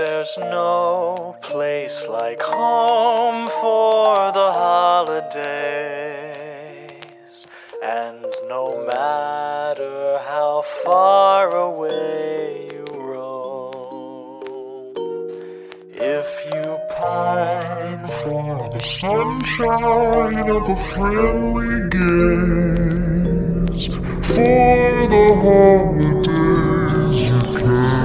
There's no place like home for the holidays, and no matter how far away you roam, if you pine for the sunshine of a friendly gaze, for the holidays you can.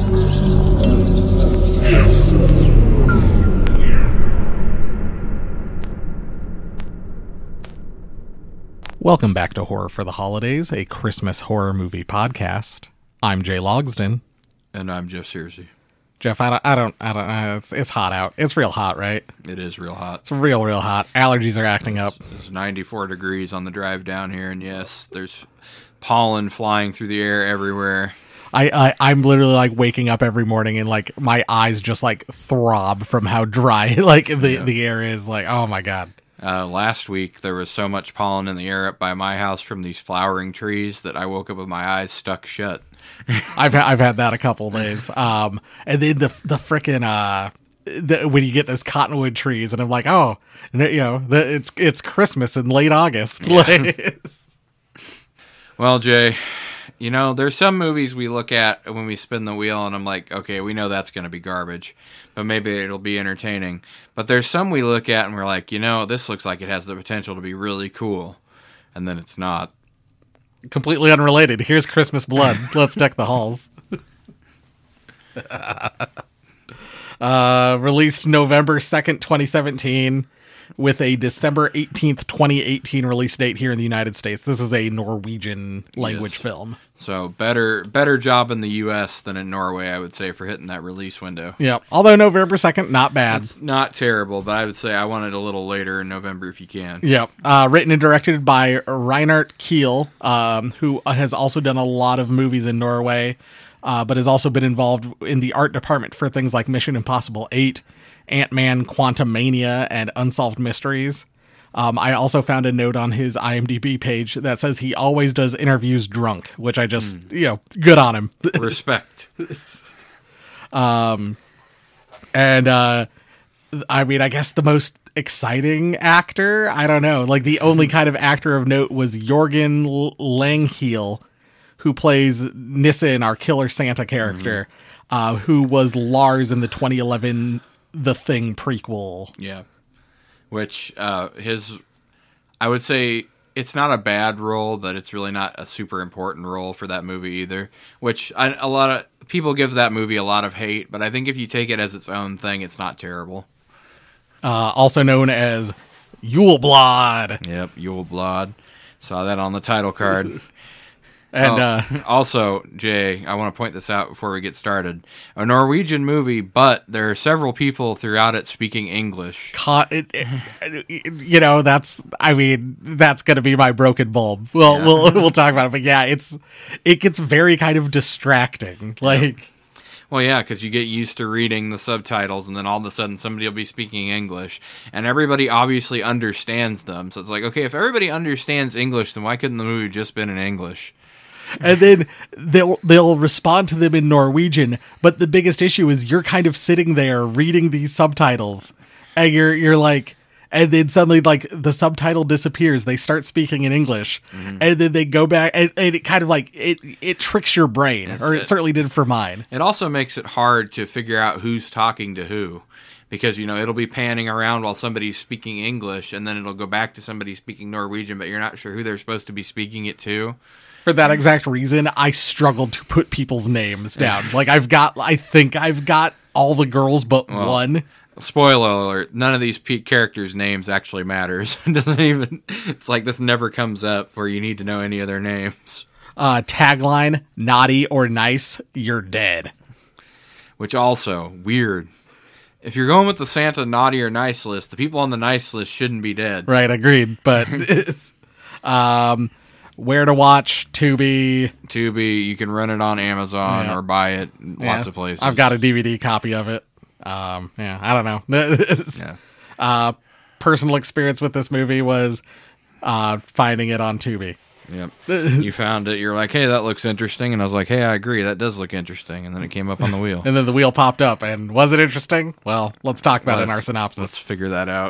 Welcome back to Horror for the Holidays, a Christmas horror movie podcast. I'm Jay Logsdon. And I'm Jeff Searcy. Jeff, I don't, it's hot out. It's real hot, right? It is real hot. It's real hot. Allergies are acting up. It's 94 degrees on the drive down here, and yes, there's pollen flying through the air everywhere. I'm literally like waking up every morning and like my eyes just like throb from how dry like the air is. Like, oh my God. Last week, there was so much pollen in the air up by my house from these flowering trees that I woke up with my eyes stuck shut. I've had that a couple days. And then the frickin' when you get those cottonwood trees, and I'm like, oh, you know, it's Christmas in late August. Yeah. Well, Jay, you know, there's some movies we look at when we spin the wheel, and I'm like, okay, we know that's going to be garbage, but maybe it'll be entertaining. But there's some we look at, and we're like, you know, this looks like it has the potential to be really cool, and then it's not. Completely unrelated. Here's Christmas Blood. Let's deck the halls. Released November 2nd, 2017. With a December 18th, 2018 release date here in the United States. This is a Norwegian language film. So better job in the U.S. than in Norway, I would say, for hitting that release window. Yeah, although November 2nd, not bad. It's not terrible, but I would say I want it a little later in November if you can. Yeah, written and directed by Reinert Kiel, who has also done a lot of movies in Norway, but has also been involved in the art department for things like Mission Impossible 8, Ant-Man, Quantumania, and Unsolved Mysteries. I also found a note on his IMDb page that says he always does interviews drunk, which I just, good on him. Respect. I mean, I guess the most exciting actor, I don't know, like the only kind of actor of note was Jorgen Langheel, who plays Nissa in our Killer Santa character, who was Lars in the 2011 The Thing prequel. Yeah. Which, I would say it's not a bad role, but it's really not a super important role for that movie either. Which, a lot of people give that movie a lot of hate, but I think if you take it as its own thing, it's not terrible. Also known as Yule Blod. Yep, Yule Blod. Saw that on the title card. And also, Jay, I want to point this out before we get started. A Norwegian movie, but there are several people throughout it speaking English. You know, that's going to be my broken bulb. We'll talk about it, but yeah, it gets very kind of distracting. Like, well, yeah, because you get used to reading the subtitles, and then all of a sudden somebody will be speaking English, and everybody obviously understands them. So it's like, okay, if everybody understands English, then why couldn't the movie just been in English? And then they'll respond to them in Norwegian, but the biggest issue is you're kind of sitting there reading these subtitles, and you're like, and then suddenly like the subtitle disappears, they start speaking in English, and then they go back, and it kind of like it tricks your brain, or it certainly did for mine. It also makes it hard to figure out who's talking to who, because it'll be panning around while somebody's speaking English, and then it'll go back to somebody speaking Norwegian, but you're not sure who they're supposed to be speaking it to. For that exact reason, I struggled to put people's names down. Like, I think I've got all the girls but one. Spoiler alert, none of these characters' names actually matters. It's like this never comes up where you need to know any of their names. Tagline, naughty or nice, you're dead. Which also, weird. If you're going with the Santa naughty or nice list, the people on the nice list shouldn't be dead. Right, agreed. But, where to watch, Tubi. You can run it on Amazon or buy it in lots of places. I've got a DVD copy of it. I don't know. Personal experience with this movie was finding it on Tubi. Yep. You found it. You're like, hey, that looks interesting. And I was like, hey, I agree. That does look interesting. And then it came up on the wheel. And then the wheel popped up. And was it interesting? Well, let's talk about it in our synopsis. Let's figure that out.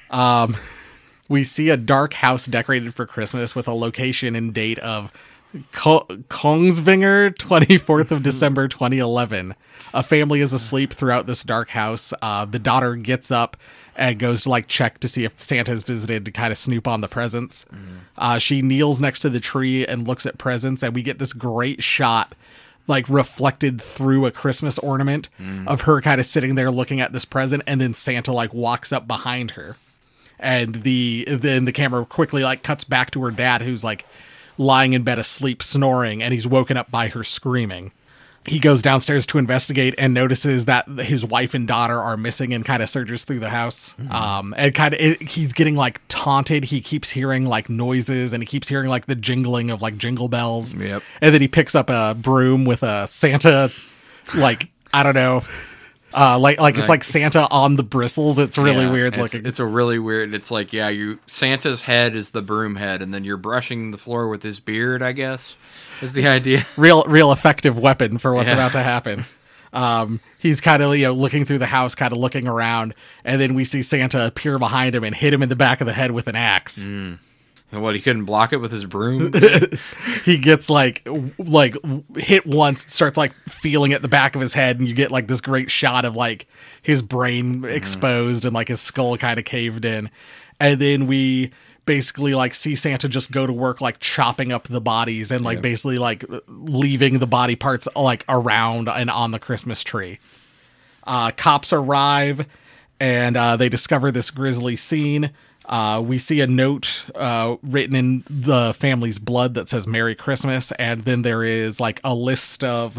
We see a dark house decorated for Christmas with a location and date of Kongsvinger, 24th of December, 2011. A family is asleep throughout this dark house. The daughter gets up and goes to like check to see if Santa's visited to kind of snoop on the presents. She kneels next to the tree and looks at presents, and we get this great shot like reflected through a Christmas ornament of her kind of sitting there looking at this present, and then Santa like walks up behind her. And then the camera quickly like cuts back to her dad, who's like lying in bed asleep, snoring, and he's woken up by her screaming. He goes downstairs to investigate and notices that his wife and daughter are missing, and kind of searches through the house. And kind of he's getting like taunted. He keeps hearing like noises, and he keeps hearing like the jingling of like jingle bells. Yep. And then he picks up a broom with a Santa, like, I don't know, like it's like Santa on the bristles. It's really weird looking. It's a really weird. It's like, Santa's head is the broom head, and then you're brushing the floor with his beard, I guess, is the idea. Real effective weapon for what's about to happen. He's kind of looking through the house, kind of looking around, and then we see Santa appear behind him and hit him in the back of the head with an axe. And what, he couldn't block it with his broom? He gets like hit once, starts like feeling at the back of his head, and you get like this great shot of like his brain exposed and like his skull kind of caved in. And then we basically like see Santa just go to work like chopping up the bodies and like basically like leaving the body parts like around and on the Christmas tree. Cops arrive and they discover this grisly scene. We see a note written in the family's blood that says Merry Christmas, and then there is like a list of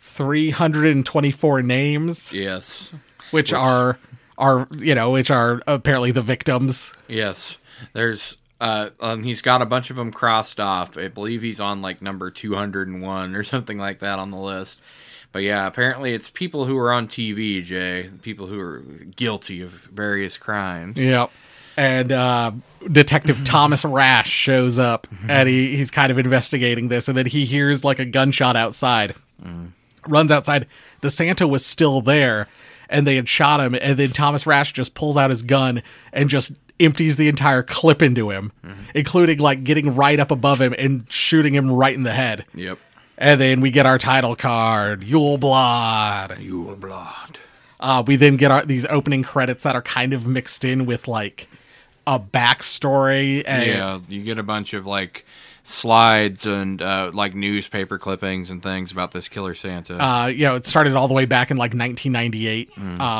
324 names. Yes. Which are apparently the victims. Yes. There's he's got a bunch of them crossed off. I believe he's on like number 201 or something like that on the list. But yeah, apparently it's people who are on TV, Jay. People who are guilty of various crimes. Yep. And Detective Thomas Rash shows up, and he's kind of investigating this, and then he hears like a gunshot outside. Runs outside. The Santa was still there, and they had shot him, and then Thomas Rash just pulls out his gun and just empties the entire clip into him, including like getting right up above him and shooting him right in the head. Yep. And then we get our title card, Yule Blood. Yule Blood. We then get these opening credits that are kind of mixed in with like a backstory. And you get a bunch of like slides and like newspaper clippings and things about this killer Santa. It started all the way back in like 1998.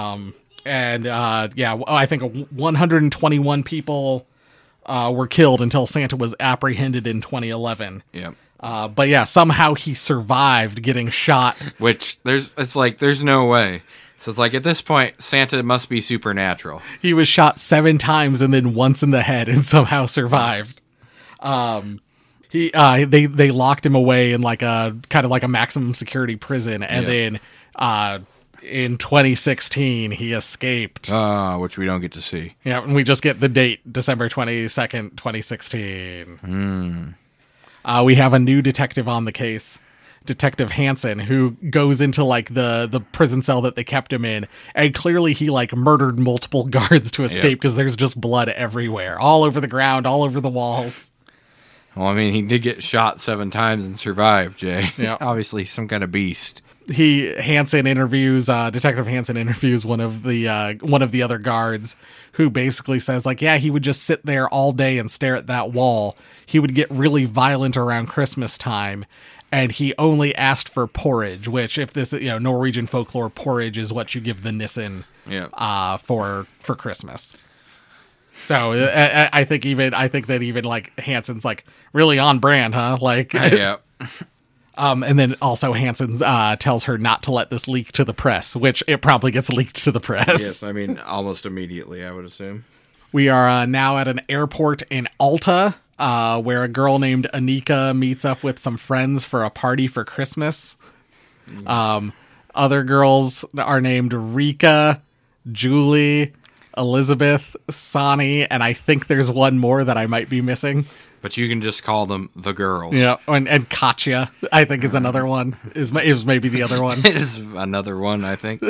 I think 121 people were killed until Santa was apprehended in 2011. Yep. But yeah, somehow he survived getting shot. Which there's no way. So it's like at this point, Santa must be supernatural. He was shot 7 times and then once in the head and somehow survived. They locked him away in like a kind of like a maximum security prison, and then in 2016 he escaped. Which we don't get to see. Yeah, and we just get the date, December 22nd, 2016. We have a new detective on the case, Detective Hansen, who goes into like the prison cell that they kept him in, and clearly he like murdered multiple guards to escape because there's just blood everywhere, all over the ground, all over the walls. Well, I mean, he did get shot 7 times and survived, Jay. Yeah. Obviously some kind of beast. Detective Hansen interviews one of the other guards, who basically says like, yeah, he would just sit there all day and stare at that wall. He would get really violent around Christmas time, and he only asked for porridge, which, if this, Norwegian folklore, porridge is what you give the Nissen for Christmas. So I think that even like Hansen's like really on brand, huh? Like, yeah. And then also Hansen tells her not to let this leak to the press, which it probably gets leaked to the press. Yes, I mean, almost immediately, I would assume. We are now at an airport in Alta, where a girl named Anika meets up with some friends for a party for Christmas. Other girls are named Rika, Julie, Elizabeth, Sonny, and I think there's one more that I might be missing. But you can just call them the girls. Yeah, and Katya, I think, is another one. Is maybe the other one. It is another one, I think.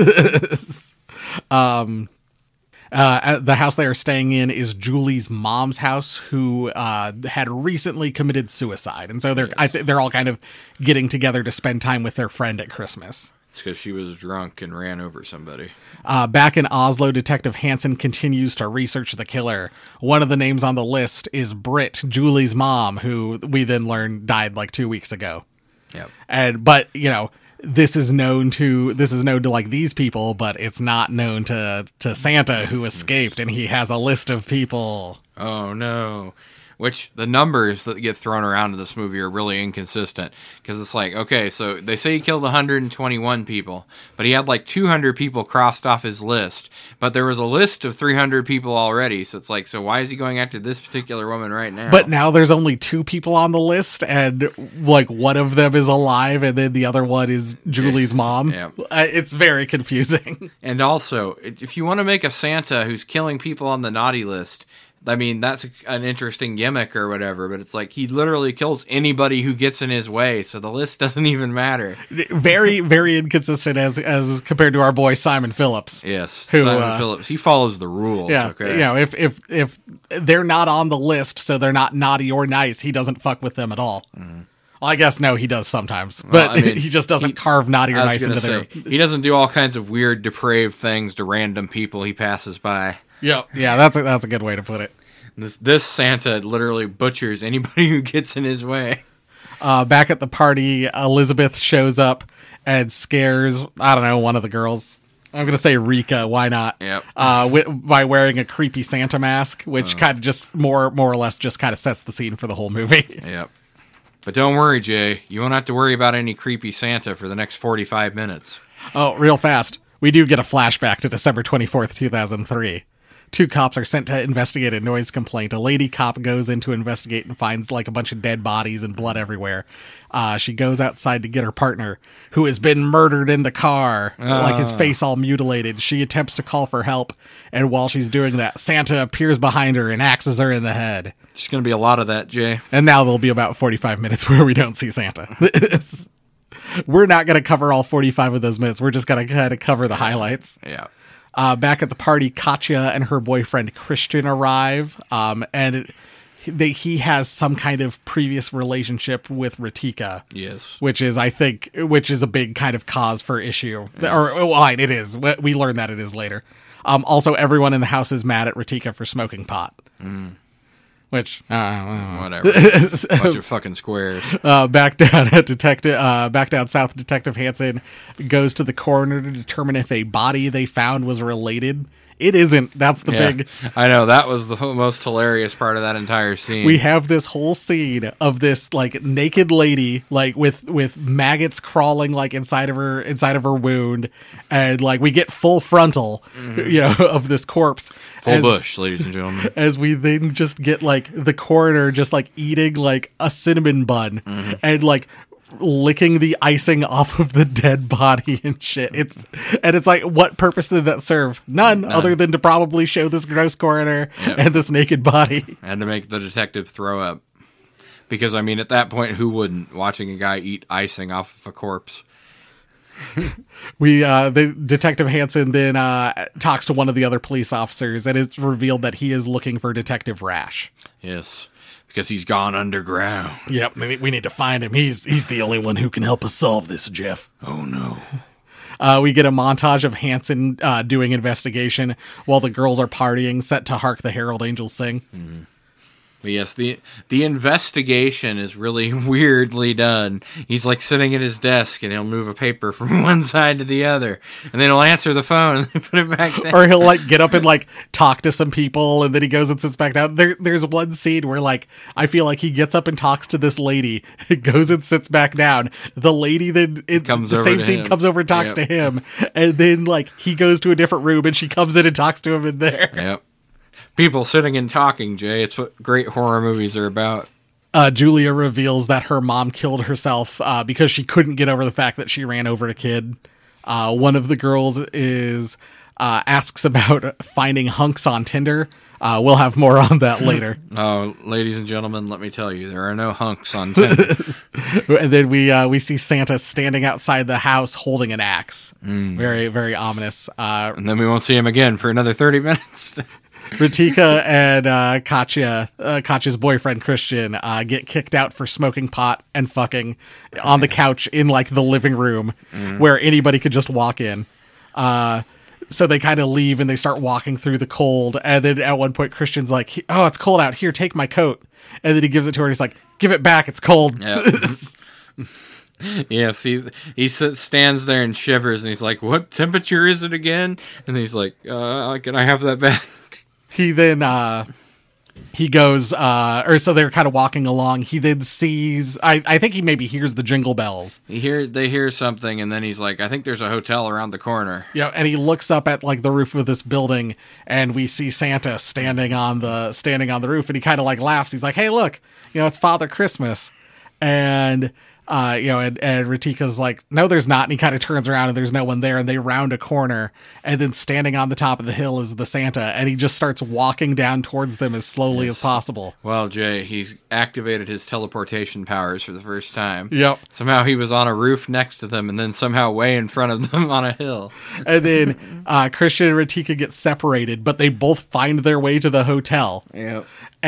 The house they are staying in is Julie's mom's house, who had recently committed suicide, and so they're all kind of getting together to spend time with their friend at Christmas. It's because she was drunk and ran over somebody. Back in Oslo, Detective Hansen continues to research the killer. One of the names on the list is Britt, Julie's mom, who we then learn died like 2 weeks ago. Yep. But this is known to like these people, but it's not known to Santa, who escaped, and he has a list of people. Oh no. Which the numbers that get thrown around in this movie are really inconsistent, because it's like, okay, so they say he killed 121 people, but he had like 200 people crossed off his list, but there was a list of 300 people already, so it's like, so why is he going after this particular woman right now? But now there's only 2 people on the list, and like one of them is alive, and then the other one is Julie's mom. Yeah. It's very confusing. And also, if you want to make a Santa who's killing people on the naughty list, I mean, that's an interesting gimmick or whatever, but it's like he literally kills anybody who gets in his way, so the list doesn't even matter. Very, very inconsistent as compared to our boy Simon Phillips. Yes, who, Simon Phillips. He follows the rules. Yeah, Okay. If they're not on the list, so they're not naughty or nice, he doesn't fuck with them at all. Mm-hmm. Well, I guess no, he does sometimes, but I mean, he just doesn't carve naughty or nice into their. He doesn't do all kinds of weird, depraved things to random people he passes by. Yeah, that's a good way to put it. This Santa literally butchers anybody who gets in his way. Back at the party, Elizabeth shows up and scares, I don't know, one of the girls. I'm going to say Rika, why not? Yep. By wearing a creepy Santa mask, which kind of just more or less just kind of sets the scene for the whole movie. Yep. But don't worry, Jay. You won't have to worry about any creepy Santa for the next 45 minutes. Oh, real fast. We do get a flashback to December 24th, 2003. 2 cops are sent to investigate a noise complaint. A lady cop goes in to investigate and finds like a bunch of dead bodies and blood everywhere. She goes outside to get her partner, who has been murdered in the car, like his face all mutilated. She attempts to call for help, and while she's doing that, Santa appears behind her and axes her in the head. There's going to be a lot of that, Jay. And now there'll be about 45 minutes where we don't see Santa. We're not going to cover all 45 of those minutes. We're just going to kind of cover the highlights. Yeah. Back at the party, Katya and her boyfriend Christian arrive, and he has some kind of previous relationship with Ritika. Yes. Which is a big kind of cause for issue. Yes. Or it is. We learn that it is later. Also, everyone in the house is mad at Ritika for smoking pot. Mm. Which whatever, bunch of fucking squares. Back down south, Detective Hansen goes to the coroner to determine if a body they found was related. It isn't. That's the big. I know, that was the most hilarious part of that entire scene. We have this whole scene of this like naked lady, like with maggots crawling like inside of her wound, and like we get full frontal, of this corpse. Full bush, ladies and gentlemen. As we then just get like the coroner just like eating like a cinnamon bun and like licking the icing off of the dead body and shit. It's like, what purpose did that serve? None, other than to probably show this gross coroner and this naked body. And to make the detective throw up. Because, I mean, at that point, who wouldn't? Watching a guy eat icing off of a corpse. The Detective Hansen then talks to one of the other police officers, and it's revealed that he is looking for Detective Rash. Yes. Because he's gone underground. Yep, we need to find him. He's the only one who can help us solve this, Jeff. Oh, no. We get a montage of Hansen doing investigation while the girls are partying, set to Hark the Herald Angels Sing. Mm-hmm. But yes, the investigation is really weirdly done. He's like sitting at his desk and he'll move a paper from one side to the other, and then he'll answer the phone and then put it back down. Or he'll like get up and like talk to some people, and then he goes and sits back down. There's one scene where like I feel like he gets up and talks to this lady, goes and sits back down. The lady then comes over and talks to him, and then like he goes to a different room and she comes in and talks to him in there. Yep. People sitting and talking, Jay. It's what great horror movies are about. Julia reveals that her mom killed herself because she couldn't get over the fact that she ran over a kid. One of the girls is asks about finding hunks on Tinder. We'll have more on that later. Oh, ladies and gentlemen, let me tell you, there are no hunks on Tinder. And then we see Santa standing outside the house holding an axe. Very, very ominous. And then we won't see him again for another 30 minutes. Ratika and Katya's boyfriend Christian get kicked out for smoking pot and fucking on the couch in like the living room where anybody could just walk in. So they kind of leave and they start walking through the cold. And then at one point Christian's like, "Oh, it's cold out here. Take my coat." And then he gives it to her and he's like, "Give it back. It's cold." Yep. Yeah, see, he stands there and shivers and he's like, "What temperature is it again?" And he's like, "Can I have that back?" He then he goes, so they're kind of walking along. He then sees, I think he maybe hears the jingle bells. They hear something, and then he's like, "I think there's a hotel around the corner." Yeah, and he looks up at like the roof of this building, and we see Santa standing on the roof, and he kind of like laughs. He's like, "Hey, look, it's Father Christmas," and. And Ratika's like, "No, there's not." And he kind of turns around and there's no one there. And they round a corner, and then standing on the top of the hill is the Santa. And he just starts walking down towards them as slowly as possible. Well, Jay, he's activated his teleportation powers for the first time. Yep. Somehow he was on a roof next to them, and then somehow way in front of them on a hill. And then Christian and Ratika get separated, but they both find their way to the hotel. Yep.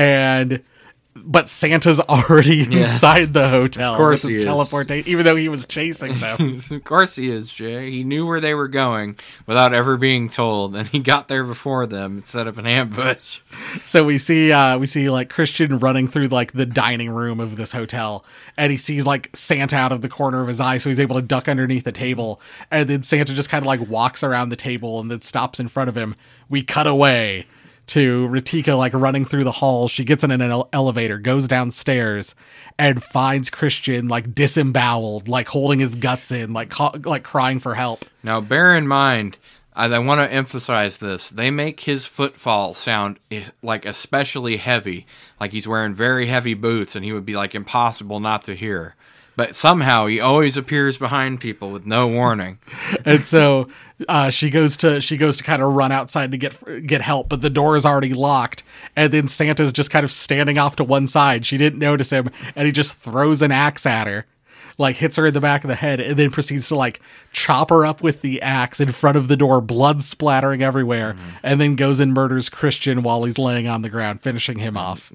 But Santa's already inside the hotel. Of course with he his is. teleportation, even though he was chasing them. Of course he is, Jay. He knew where they were going without ever being told, and he got there before them and set up an ambush. So we see like Christian running through like the dining room of this hotel, and he sees like Santa out of the corner of his eye, so he's able to duck underneath the table, and then Santa just kind of like walks around the table and then stops in front of him. We cut away to Ratika like running through the halls. She gets in an elevator, goes downstairs, and finds Christian like disemboweled, like holding his guts in, like crying for help. Now, bear in mind, I want to emphasize this. They make his footfall sound like especially heavy, like he's wearing very heavy boots, and he would be like impossible not to hear. But somehow he always appears behind people with no warning. And so she goes to kind of run outside to get help, but the door is already locked. And then Santa's just kind of standing off to one side. She didn't notice him, and he just throws an axe at her, like hits her in the back of the head, and then proceeds to like chop her up with the axe in front of the door, blood splattering everywhere, and then goes and murders Christian while he's laying on the ground, finishing him off.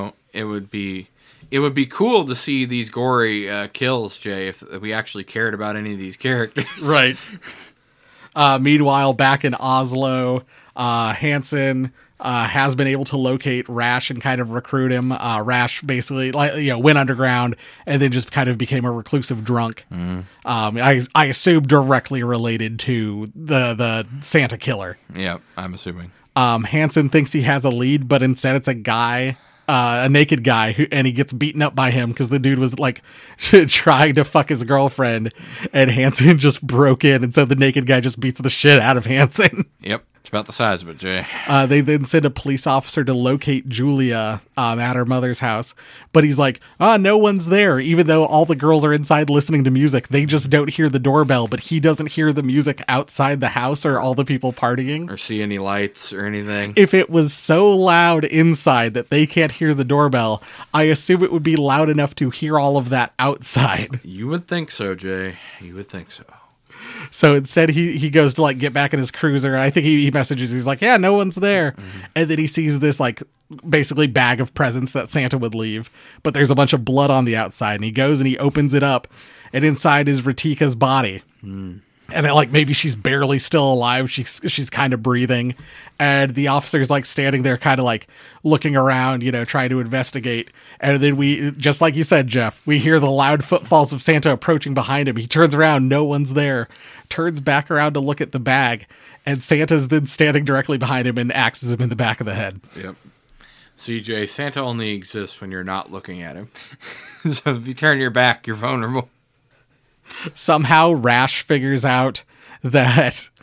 It would be cool to see these gory kills, Jay, if we actually cared about any of these characters. Right. Meanwhile, back in Oslo, Hansen has been able to locate Rash and kind of recruit him. Rash basically went underground and then just kind of became a reclusive drunk. I assume directly related to the Santa killer. Yeah, I'm assuming. Hansen thinks he has a lead, but instead it's a guy. A naked guy, and he gets beaten up by him because the dude was like trying to fuck his girlfriend, and Hansen just broke in, and so the naked guy just beats the shit out of Hansen. Yep, it's about the size of it, Jay. They then send a police officer to locate Julia at her mother's house, but he's like, no one's there, even though all the girls are inside listening to music. They just don't hear the doorbell, but he doesn't hear the music outside the house or all the people partying. Or see any lights or anything. If it was so loud inside that they can't hear the doorbell, I assume it would be loud enough to hear all of that outside. You would think so, Jay. You would think so. So instead, he goes to like get back in his cruiser, and I think he messages. He's like, "Yeah, no one's there," and then he sees this like basically bag of presents that Santa would leave, but there's a bunch of blood on the outside, and he goes and he opens it up, and inside is Ratika's body. And like maybe she's barely still alive. She's kind of breathing, and the officer's like standing there, kind of like looking around, trying to investigate. And then we, just like you said, Jeff, we hear the loud footfalls of Santa approaching behind him. He turns around, no one's there. Turns back around to look at the bag, and Santa's then standing directly behind him and axes him in the back of the head. Yep. CJ, Santa only exists when you're not looking at him. So if you turn your back, you're vulnerable. Somehow Rash figures out that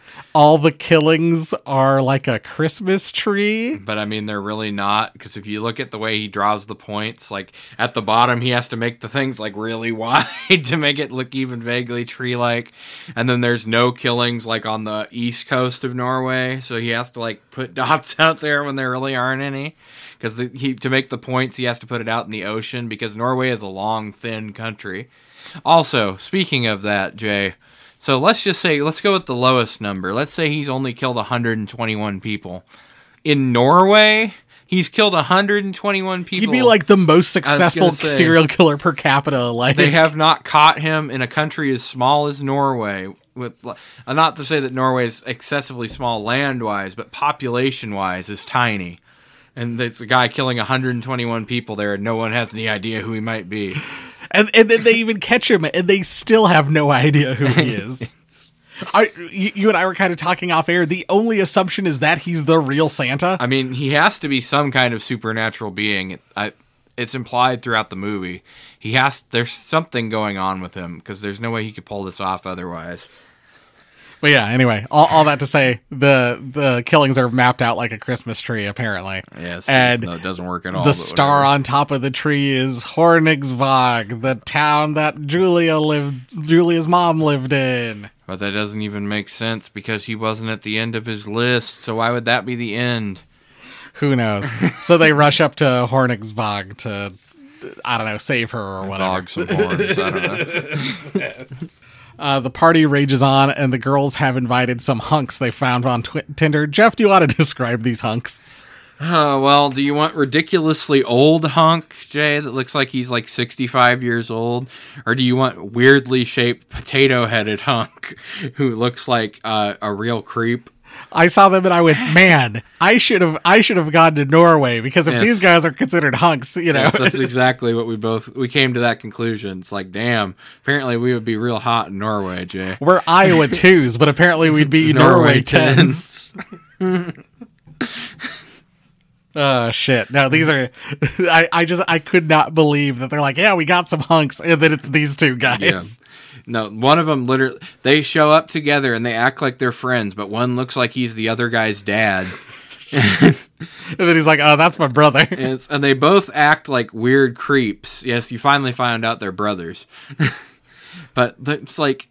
all the killings are like a Christmas tree. But I mean, they're really not, because if you look at the way he draws the points, like at the bottom, he has to make the things like really wide to make it look even vaguely tree-like. And then there's no killings like on the east coast of Norway, so he has to like put dots out there when there really aren't any. Because to make the points, he has to put it out in the ocean, because Norway is a long, thin country. Also, speaking of that, Jay, so let's go with the lowest number. Let's say he's only killed 121 people. In Norway, he's killed 121 people. He'd be like the most successful serial killer per capita. Like, they have not caught him in a country as small as Norway. Not to say that Norway is excessively small land-wise, but population-wise is tiny. And it's a guy killing 121 people there, and no one has any idea who he might be. And then they even catch him, and they still have no idea who he is. You and I were kind of talking off air. The only assumption is that he's the real Santa. I mean, he has to be some kind of supernatural being. It's implied throughout the movie. There's something going on with him, because there's no way he could pull this off otherwise. But yeah, anyway, all that to say, the killings are mapped out like a Christmas tree, apparently. Yes, and no, it doesn't work at all. The star on top of the tree is Hornigsvåg, the town that Julia's mom lived in. But that doesn't even make sense, because he wasn't at the end of his list, so why would that be the end? Who knows? So they rush up to Hornigsvåg to, I don't know, save her or whatever. Vog some horns, I don't know. The party rages on, and the girls have invited some hunks they found on Tinder. Jeff, do you want to describe these hunks? Well, do you want ridiculously old hunk, Jay, that looks like he's like 65 years old? Or do you want weirdly shaped potato-headed hunk who looks like a real creep? I saw them and I went, man, I should have gone to Norway, because if these guys are considered hunks, you know. Yes, that's exactly what we came to that conclusion. It's like, damn, apparently we would be real hot in Norway, Jay. We're Iowa 2s, but apparently we'd be Norway 10s. Oh shit. No, these are I could not believe that they're like, yeah, we got some hunks, and then it's these two guys. Yeah. No, one of them literally, they show up together and they act like they're friends, but one looks like he's the other guy's dad. And then he's like, oh, that's my brother. And they both act like weird creeps. Yes, you finally found out they're brothers. But it's like,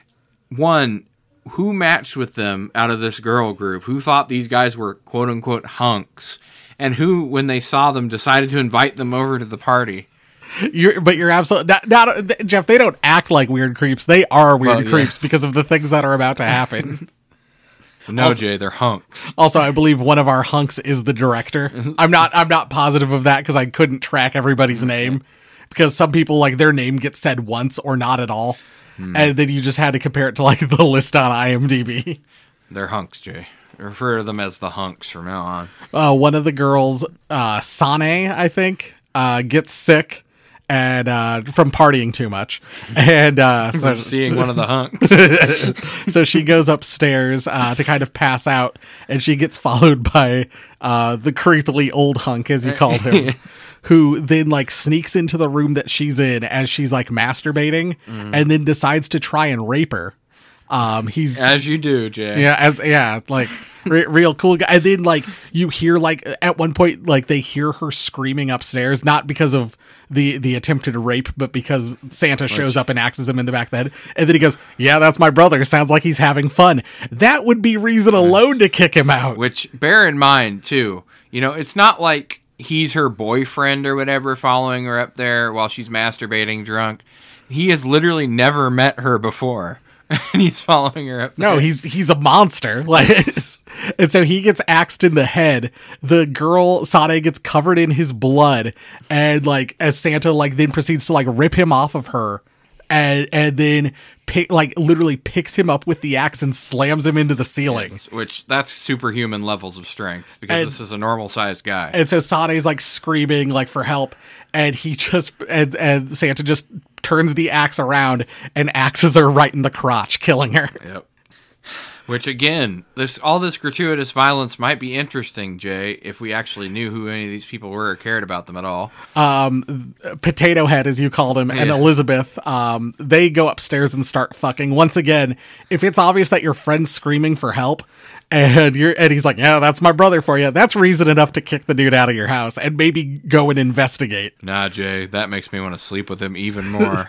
one, who matched with them out of this girl group? Who thought these guys were quote-unquote hunks? And who, when they saw them, decided to invite them over to the party? You're absolutely not, Jeff. They don't act like weird creeps. They are weird creeps because of the things that are about to happen. No, also, Jay, they're hunks. Also, I believe one of our hunks is the director. I'm not positive of that because I couldn't track everybody's name, because some people, like, their name gets said once or not at all, and then you just had to compare it to like the list on IMDb. They're hunks, Jay. Refer to them as the hunks from now on. One of the girls, Sane, I think, gets sick. And from partying too much, and so seeing one of the hunks, so she goes upstairs to kind of pass out, and she gets followed by the creepily old hunk, as you called him, who then like sneaks into the room that she's in as she's like masturbating, and then decides to try and rape her. He's as you do, Jay. Yeah, like real cool guy. And then like you hear like at one point like they hear her screaming upstairs, not because of the attempted rape, but because Santa shows up and axes him in the back of the head. And then he goes, "Yeah, that's my brother. Sounds like he's having fun." That would be reason alone to kick him out. Which bear in mind too, you know, it's not like he's her boyfriend or whatever following her up there while she's masturbating drunk. He has literally never met her before. And he's following her up there. No, he's a monster. Like, and so he gets axed in the head. The girl, Sade, gets covered in his blood. And like, as Santa like then proceeds to like rip him off of her. And then literally picks him up with the axe and slams him into the ceiling. Yes, which that's superhuman levels of strength, because this is a normal sized guy. And so Sade's like screaming like for help. And he just, and Santa just turns the axe around and axes her right in the crotch, killing her. Yep. Which, again, all this gratuitous violence might be interesting, Jay, if we actually knew who any of these people were or cared about them at all. Potato Head, as you called him, and Elizabeth, they go upstairs and start fucking. Once again, if it's obvious that your friend's screaming for help, and he's like, yeah, that's my brother for you, that's reason enough to kick the dude out of your house and maybe go and investigate. Nah, Jay, that makes me want to sleep with him even more.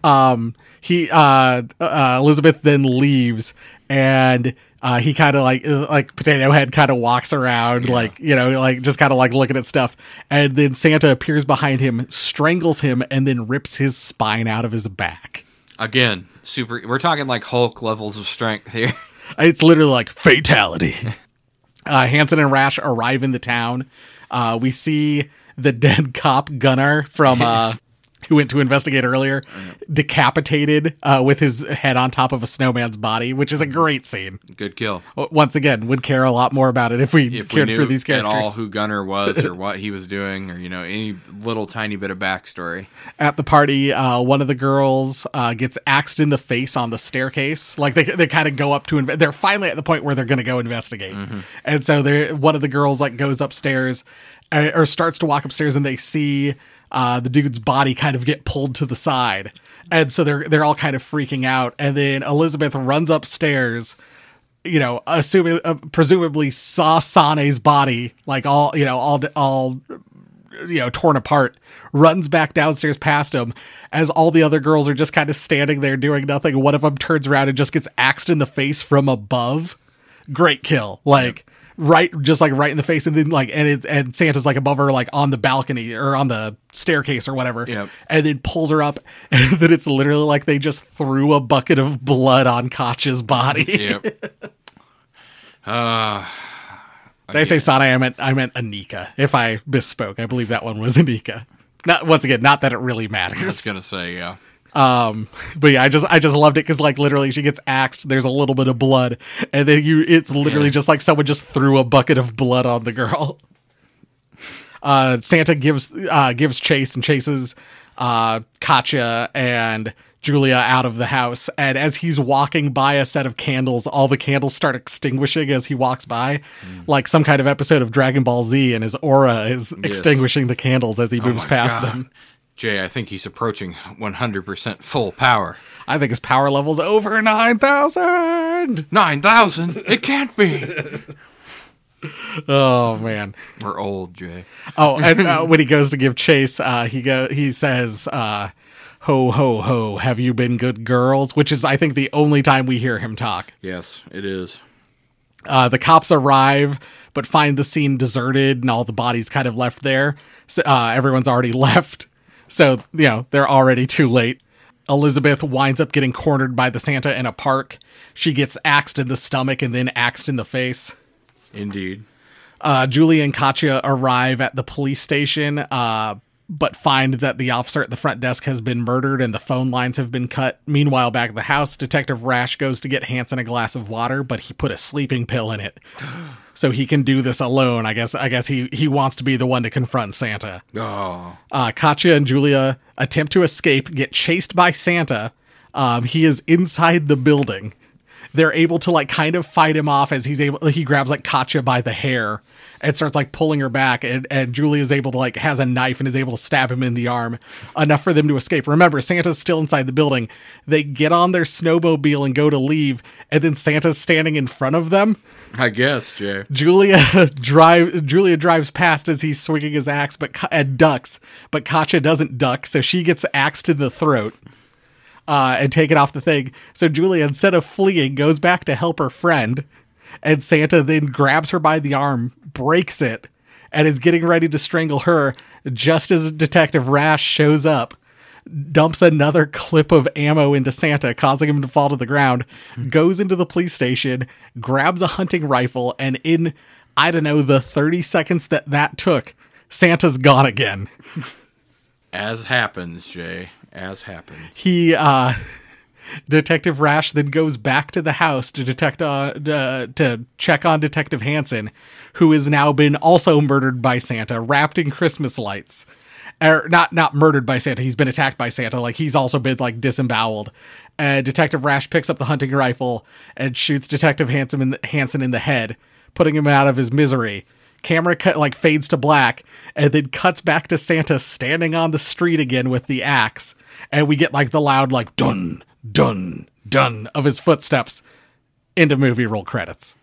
Elizabeth then leaves, and he kind of like Potato Head kind of walks around, just kind of like looking at stuff, and then Santa appears behind him, strangles him, and then rips his spine out of his back. Again, we're talking like Hulk levels of strength here. It's literally like fatality. Hansen and Rash arrive in the town. We see the dead cop Gunnar from who went to investigate earlier, decapitated with his head on top of a snowman's body, which is a great scene. Good kill. Once again, would care a lot more about it if we cared for these characters. At all who Gunnar was or what he was doing or, any little tiny bit of backstory. At the party, one of the girls gets axed in the face on the staircase. Like they kind of go up to, they're finally at the point where they're going to go investigate. Mm-hmm. And so one of the girls like goes upstairs or starts to walk upstairs, and they see the dude's body kind of get pulled to the side. And so they're all kind of freaking out. And then Elizabeth runs upstairs, presumably saw Sane's body, like all torn apart, runs back downstairs past him as all the other girls are just kind of standing there doing nothing. One of them turns around and just gets axed in the face from above. Great kill. Right in the face, and then and Santa's like above her, like on the balcony or on the staircase or whatever, and then pulls her up, and then it's literally like they just threw a bucket of blood on Katya's body. Yep. Did I say Sana? I meant Anika. If I misspoke, I believe that one was Anika. Not that it really matters. I was gonna say, yeah. But yeah, I just loved it because literally she gets axed, there's a little bit of blood, and then it's literally just like someone just threw a bucket of blood on the girl. Santa gives chase and chases Katya and Julia out of the house, and as he's walking by a set of candles, all the candles start extinguishing as he walks by, like some kind of episode of Dragon Ball Z, and his aura is extinguishing the candles as he moves past them. Jay, I think he's approaching 100% full power. I think his power level's over 9,000! 9,000? It can't be! Oh, man. We're old, Jay. Oh, and when he goes to give chase, he says, ho, ho, ho, have you been good girls? Which is, I think, the only time we hear him talk. Yes, it is. The cops arrive, but find the scene deserted and all the bodies kind of left there. So, everyone's already left. So, they're already too late. Elizabeth winds up getting cornered by the Santa in a park. She gets axed in the stomach and then axed in the face. Indeed. Julia and Katya arrive at the police station, but find that the officer at the front desk has been murdered and the phone lines have been cut. Meanwhile, back at the house, Detective Rash goes to get Hansen a glass of water, but he put a sleeping pill in it. So he can do this alone. I guess he wants to be the one to confront Santa. Oh. Katya and Julia attempt to escape, get chased by Santa. He is inside the building. They're able to kind of fight him off as he grabs Katya by the hair and starts pulling her back, and Julia is able to has a knife and is able to stab him in the arm, enough for them to escape. Remember, Santa's still inside the building. They get on their snowmobile and go to leave, and then Santa's standing in front of them. I guess, Jay. Julia drives past as he's swinging his axe, and ducks, but Katya doesn't duck, so she gets axed in the throat. And taken off the thing. So Julia, instead of fleeing, goes back to help her friend, and Santa then grabs her by the arm, breaks it, and is getting ready to strangle her just as Detective Rash shows up, dumps another clip of ammo into Santa, causing him to fall to the ground, goes into the police station, grabs a hunting rifle, and in, the 30 seconds that took, Santa's gone again. As happens, Jay. As happens. Detective Rash then goes back to the house to check on Detective Hansen, who has now been also murdered by Santa, wrapped in Christmas lights. or not murdered by Santa. He's been attacked by Santa. Like, he's also been like disemboweled. And Detective Rash picks up the hunting rifle and shoots Detective Hansen in the head, putting him out of his misery. Camera fades to black and then cuts back to Santa standing on the street again with the axe. And we get like the loud like dun, dun, dun of his footsteps into movie roll credits.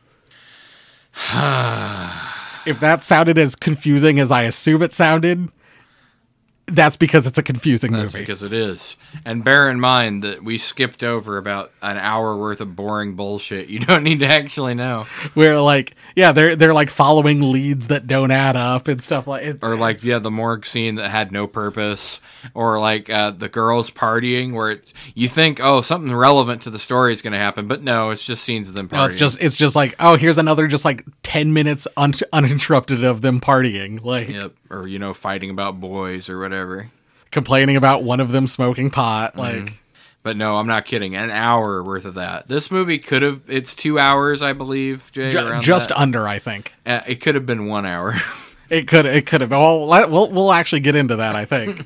If that sounded as confusing as I assume it sounded, that's because it's a confusing movie. That's because it is. And bear in mind that we skipped over about an hour worth of boring bullshit you don't need to actually know. Where like, yeah, they're like following leads that don't add up and stuff like it. Or like, yeah, the morgue scene that had no purpose. Or like the girls partying where you think, oh, something relevant to the story is going to happen. But no, it's just scenes of them partying. No, it's just like, oh, here's another just like 10 minutes uninterrupted of them partying. Like, yep. Or, fighting about boys or whatever. Complaining about one of them smoking pot. Like, But no, I'm not kidding. An hour worth of that. This movie could have, it's 2 hours, I believe, Jay. Just under, I think. It could have been 1 hour. It could have. Well, we'll actually get into that, I think.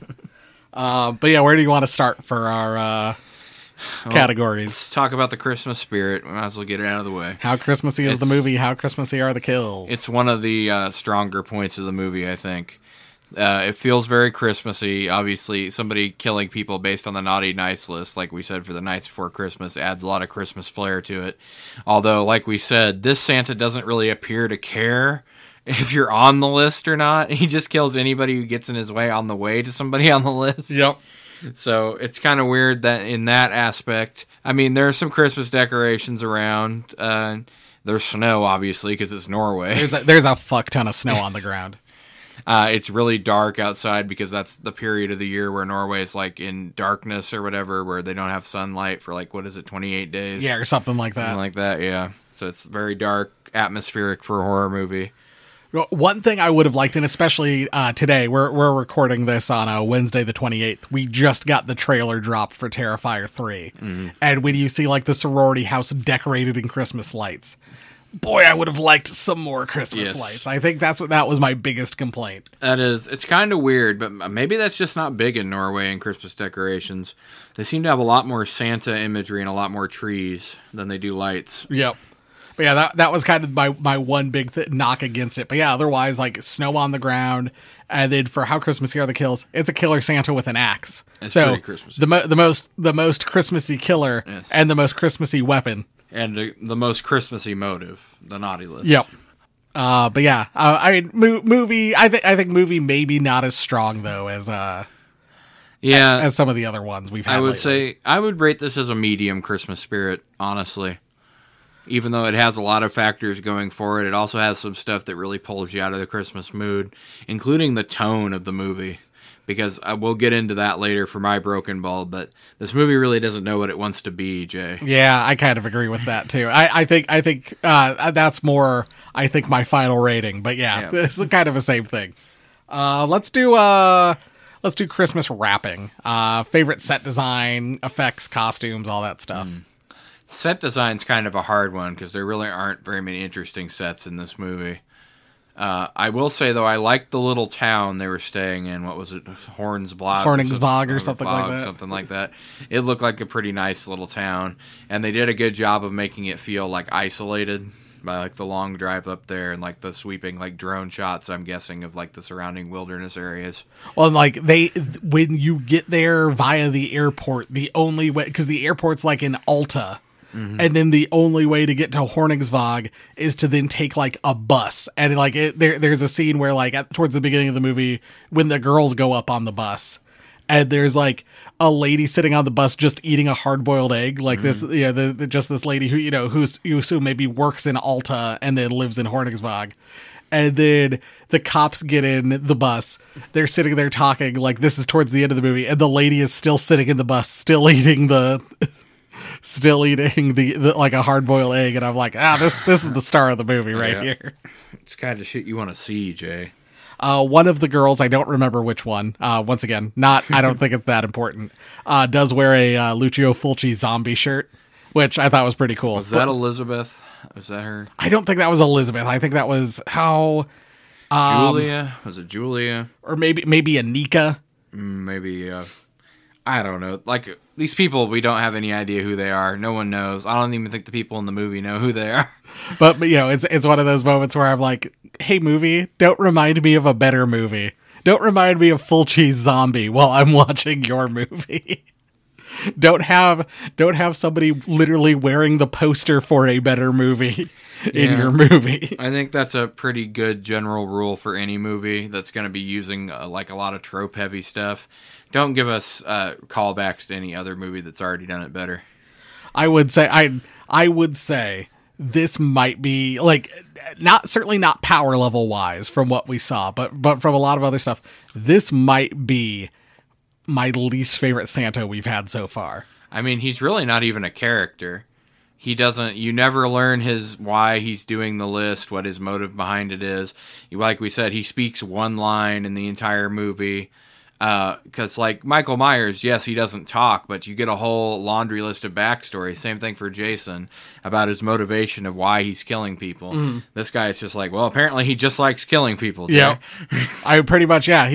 But yeah, where do you want to start for our categories? Let's talk about the Christmas spirit. We might as well get it out of the way. How Christmassy is the movie? How Christmassy are the kills? It's one of the stronger points of the movie, I think. It feels very Christmassy. Obviously, somebody killing people based on the naughty nice list, like we said for the Nights Before Christmas, adds a lot of Christmas flair to it. Although, like we said, this Santa doesn't really appear to care if you're on the list or not. He just kills anybody who gets in his way on the way to somebody on the list. Yep. So it's kind of weird that in that aspect. I mean, there are some Christmas decorations around. There's snow, obviously, because it's Norway. There's a fuck ton of snow on the ground. It's really dark outside because that's the period of the year where Norway is like in darkness or whatever, where they don't have sunlight for like, 28 days? Yeah, or something like that. Something like that, yeah. So it's very dark, atmospheric for a horror movie. One thing I would have liked, and especially today, we're recording this on Wednesday the 28th. We just got the trailer dropped for Terrifier 3. Mm-hmm. And when you see like the sorority house decorated in Christmas lights, boy, I would have liked some more Christmas lights. I think that was my biggest complaint. It's kind of weird, but maybe that's just not big in Norway in Christmas decorations. They seem to have a lot more Santa imagery and a lot more trees than they do lights. Yep. But yeah, that was kind of my one big knock against it. But yeah, otherwise, like snow on the ground, and then for How Christmassy Are the Kills, it's a killer Santa with an axe. It's so pretty Christmassy. The most Christmassy killer and the most Christmassy weapon. And the most Christmassy motive, the naughty list. Yep. But yeah, I mean, movie. I think movie maybe not as strong though as as some of the other ones we've had. I would lately. say I would rate this as a medium Christmas spirit, honestly. Even though it has a lot of factors going for it, it also has some stuff that really pulls you out of the Christmas mood, including the tone of the movie. Because I will get into that later for my broken ball, but this movie really doesn't know what it wants to be, Jay. Yeah, I kind of agree with that too. I think that's more. I think my final rating, but yeah. It's kind of the same thing. Let's do Christmas wrapping. Favorite set design, effects, costumes, all that stuff. Set design's kind of a hard one because there really aren't very many interesting sets in this movie. I will say, though, I liked the little town they were staying in. What was it? Horningsvåg or something like that. Something like that. It looked like a pretty nice little town. And they did a good job of making it feel like isolated by like the long drive up there and like the sweeping like drone shots, I'm guessing, of like the surrounding wilderness areas. Well, like when you get there via the airport, the only way, because the airport's like in Alta. Mm-hmm. And then the only way to get to Horningsvåg is to then take like a bus, and like there's a scene where like towards the beginning of the movie when the girls go up on the bus, and there's like a lady sitting on the bus just eating a hard-boiled egg, like this, just this lady who who's you assume maybe works in Alta and then lives in Horningsvåg. And then the cops get in the bus. They're sitting there talking like this is towards the end of the movie, and the lady is still sitting in the bus, still eating the like a hard-boiled egg, and I'm like, this is the star of the movie right here. It's kind of shit you want to see, Jay. One of the girls, I don't remember which one. Once again, I don't think it's that important. Does wear a Lucio Fulci zombie shirt, which I thought was pretty cool. Was that Elizabeth? Was that her? I don't think that was Elizabeth. I think that was how. Julia? Was it Julia? Or maybe Anika. Maybe, I don't know. Like, these people, we don't have any idea who they are. No one knows. I don't even think the people in the movie know who they are. But you know, it's one of those moments where I'm like, hey, movie, don't remind me of a better movie. Don't remind me of Full Cheese Zombie while I'm watching your movie. Don't have somebody literally wearing the poster for a better movie in your movie. I think that's a pretty good general rule for any movie that's going to be using like a lot of trope heavy stuff. Don't give us callbacks to any other movie that's already done it better. I would say this might be like certainly not power level wise from what we saw, but from a lot of other stuff, this might be my least favorite Santa we've had so far. I mean, he's really not even a character. You never learn why he's doing the list, what his motive behind it is. Like we said, he speaks one line in the entire movie. Because like Michael Myers, yes, he doesn't talk, but you get a whole laundry list of backstory. Same thing for Jason about his motivation of why he's killing people. This guy is just like, well, apparently he just likes killing people. Yeah, I pretty much, yeah.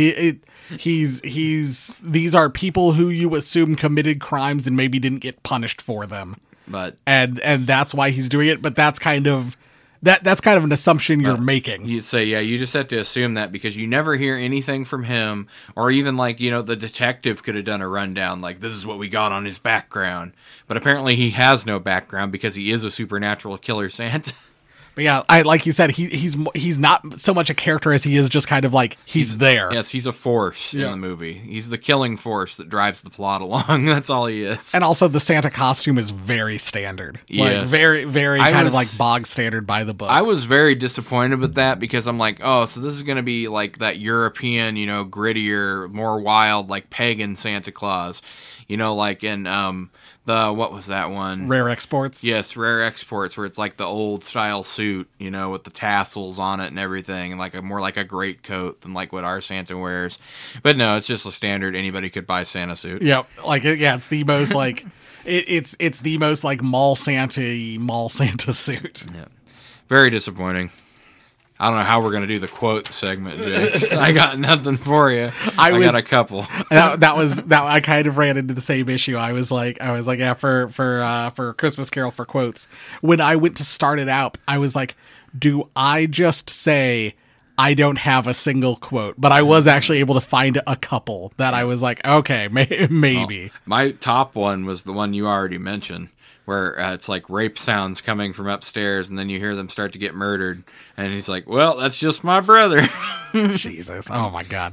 These are people who you assume committed crimes and maybe didn't get punished for them, but and that's why he's doing it. But that's kind of an assumption you're making. You say, yeah, you just have to assume that because you never hear anything from him, or even like, you know, the detective could have done a rundown, like this is what we got on his background. But apparently he has no background because he is a supernatural killer Santa. But yeah, like you said, he's not so much a character as he is just kind of like he's there. Yes, he's a force in the movie. He's the killing force that drives the plot along. That's all he is. And also, the Santa costume is very standard. Yes. Like very, very kind of like bog standard by the book. I was very disappointed with that because I'm like, oh, so this is going to be like that European, you know, grittier, more wild, like pagan Santa Claus. You know, like in what was that one? Rare Exports? Yes, Rare Exports, where it's like the old style suit, you know, with the tassels on it and everything, and like more like a great coat than like what our Santa wears. But no, it's just a standard anybody could buy Santa suit. Yep. Like, yeah, it's the most like it's the most like mall Santa suit. Yeah. Very disappointing. I don't know how we're going to do the quote segment, Jay. I got nothing for you. I got a couple. that I kind of ran into the same issue. I was like, yeah, for Christmas Carol for quotes. When I went to start it out, I was like, do I just say I don't have a single quote? But I was actually able to find a couple that I was like, okay, maybe. Well, my top one was the one you already mentioned, where it's like rape sounds coming from upstairs, and then you hear them start to get murdered, and he's like, well, that's just my brother. Jesus. Oh my God.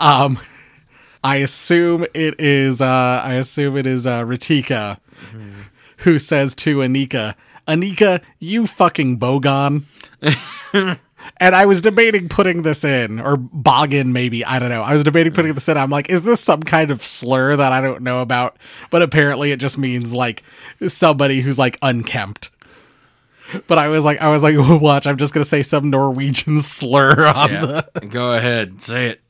I assume it is Ratika who says to Anika, you fucking bogon. And I was debating putting this in, or boggin maybe, I don't know. I was debating putting this in. I'm like, is this some kind of slur that I don't know about? But apparently it just means like somebody who's like unkempt. But I was like, watch, I'm just going to say some Norwegian slur on Go ahead, say it.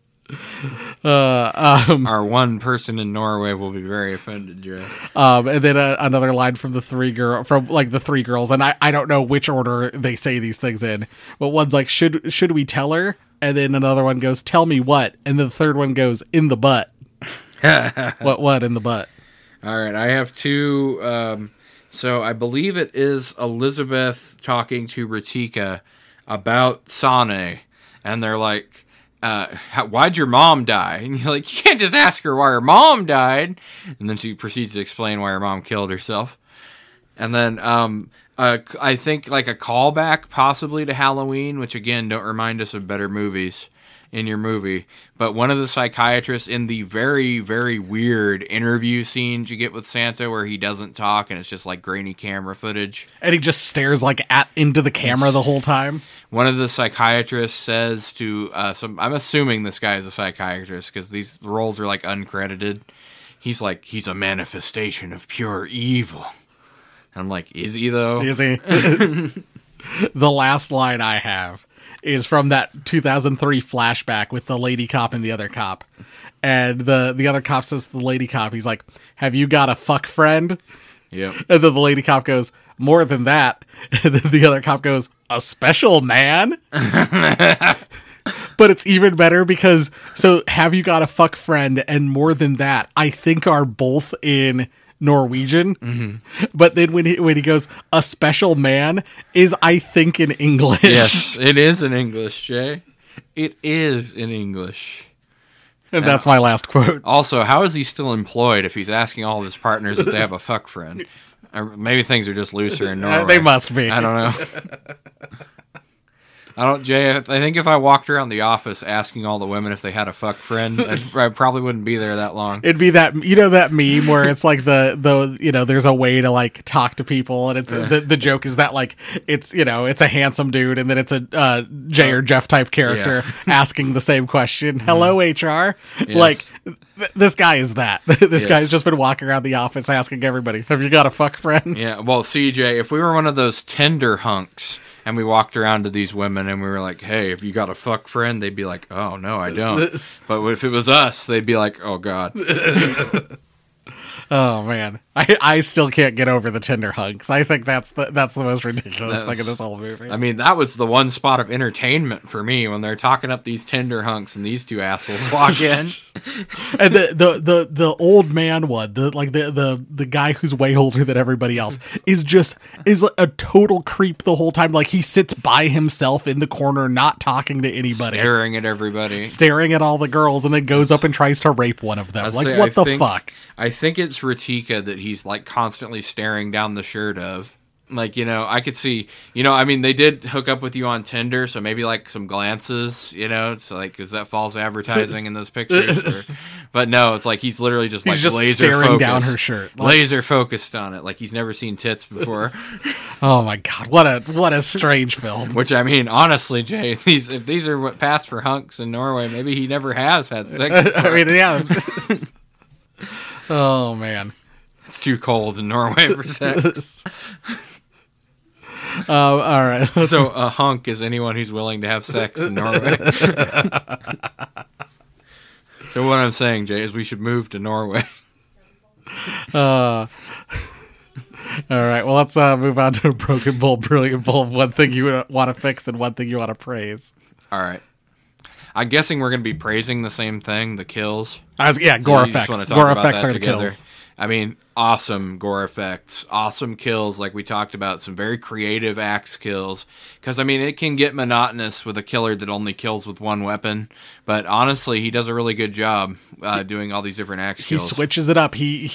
Our one person in Norway will be very offended, Joe. And then another line from the three girls, and I don't know which order they say these things in, but one's like, should we tell her? And then another one goes, tell me what? And then the third one goes, in the butt. What in the butt? All right, I have two. So I believe it is Elizabeth talking to Ratika about Sane, and they're like, why'd your mom die? And you're like, you can't just ask her why her mom died. And then she proceeds to explain why her mom killed herself. And then I think like a callback possibly to Halloween, which again, don't remind us of better movies in your movie. But one of the psychiatrists in the very, very weird interview scenes you get with Santa where he doesn't talk and it's just like grainy camera footage. And he just stares like into the camera the whole time. One of the psychiatrists says to I'm assuming this guy is a psychiatrist because these roles are like uncredited. He's like, he's a manifestation of pure evil. And I'm like, is he though? Is he? The last line I have is from that 2003 flashback with the lady cop and the other cop. And the other cop says to the lady cop, he's like, have you got a fuck friend? Yep. And then the lady cop goes, more than that. And then the other cop goes, a special man? But it's even better because, so have you got a fuck friend, and more than that, I think are both in Norwegian. Mm-hmm. But then when he goes, a special man is, I think, in English. Yes, it is in English, Jay. It is in English. And that's my last quote. Also, how is he still employed if he's asking all of his partners if they have a fuck friend? Or maybe things are just looser in Norway. They must be. I don't know. Jay, I think if I walked around the office asking all the women if they had a fuck friend, I probably wouldn't be there that long. It'd be that, that meme where it's like there's a way to like talk to people, and it's the joke is that like it's it's a handsome dude, and then it's a Jay or Jeff type character asking the same question. Hello, HR. Yes. Like this guy is that. This guy's just been walking around the office asking everybody, "Have you got a fuck friend?" Yeah. Well, CJ, if we were one of those Tinder hunks, and we walked around to these women and we were like, hey, have you got a fuck friend? They'd be like, oh, no, I don't. But if it was us, they'd be like, oh, God. Oh, man. I still can't get over the Tinder hunks. I think that's the most ridiculous thing in this whole movie. I mean, that was the one spot of entertainment for me when they're talking up these Tinder hunks and these two assholes walk in. And the old man one, the guy who's way older than everybody else, is a total creep the whole time. Like, he sits by himself in the corner, not talking to anybody, staring at everybody, staring at all the girls, and then goes up and tries to rape one of them. Like, what the fuck? I think it's Ratika that he's like constantly staring down the shirt of. Like, I could see, I mean, they did hook up with you on Tinder, so maybe like some glances, it's like, because that false advertising in those pictures. But no, it's like he's literally just like laser staring focused, down her shirt, laser focused on it, like he's never seen tits before. Oh my God, what a strange film. Which, I mean, honestly, Jay, if these are what pass for hunks in Norway, maybe he never has had sex before. I mean, yeah. Oh man, it's too cold in Norway for sex. All right. So a hunk is anyone who's willing to have sex in Norway. So what I'm saying, Jay, is we should move to Norway. All right. Well, let's move on to a broken bowl, brilliant bowl of one thing you want to fix and one thing you want to praise. All right. I'm guessing we're going to be praising the same thing, the kills. Gore effects. Gore effects are the kills. I mean, awesome gore effects, awesome kills like we talked about, some very creative axe kills. Because, I mean, it can get monotonous with a killer that only kills with one weapon. But honestly, he does a really good job doing all these different axe kills. He switches it up.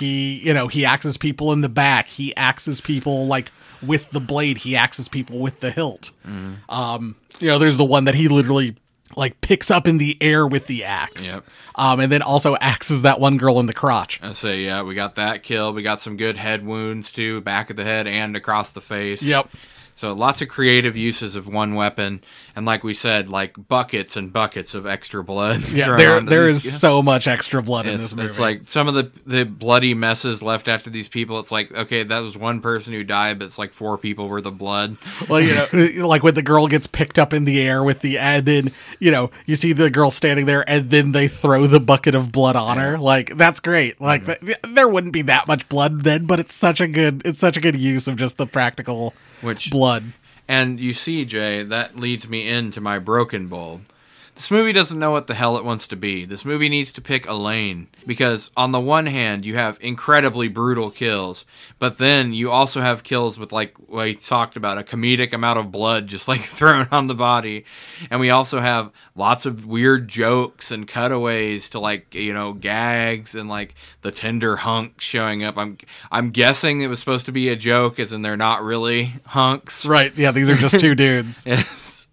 He axes people in the back. He axes people, like, with the blade. He axes people with the hilt. Mm-hmm. There's the one that he literally like picks up in the air with the axe. Yep. And then also axes that one girl in the crotch. I say, yeah, we got that kill. We got some good head wounds too, back of the head and across the face. Yep. So lots of creative uses of one weapon, and like we said, like buckets and buckets of extra blood. Yeah, there is so much extra blood in this movie. It's like some of the bloody messes left after these people. It's like, okay, that was one person who died, but it's like 4 people worth of blood. Well, like when the girl gets picked up in the air with the, and then you see the girl standing there, and then they throw the bucket of blood on her. Like, that's great. Like there wouldn't be that much blood then, but it's such a good use of just the practical blood. And you see, Jay, that leads me into my broken bulb. This movie doesn't know what the hell it wants to be. This movie needs to pick a lane. Because on the one hand, you have incredibly brutal kills, but then you also have kills with, like we talked about, a comedic amount of blood just like thrown on the body. And we also have lots of weird jokes and cutaways to, like, gags and like the Tinder hunk showing up. I'm guessing it was supposed to be a joke, as in they're not really hunks. Right, yeah, these are just 2 dudes. Yes.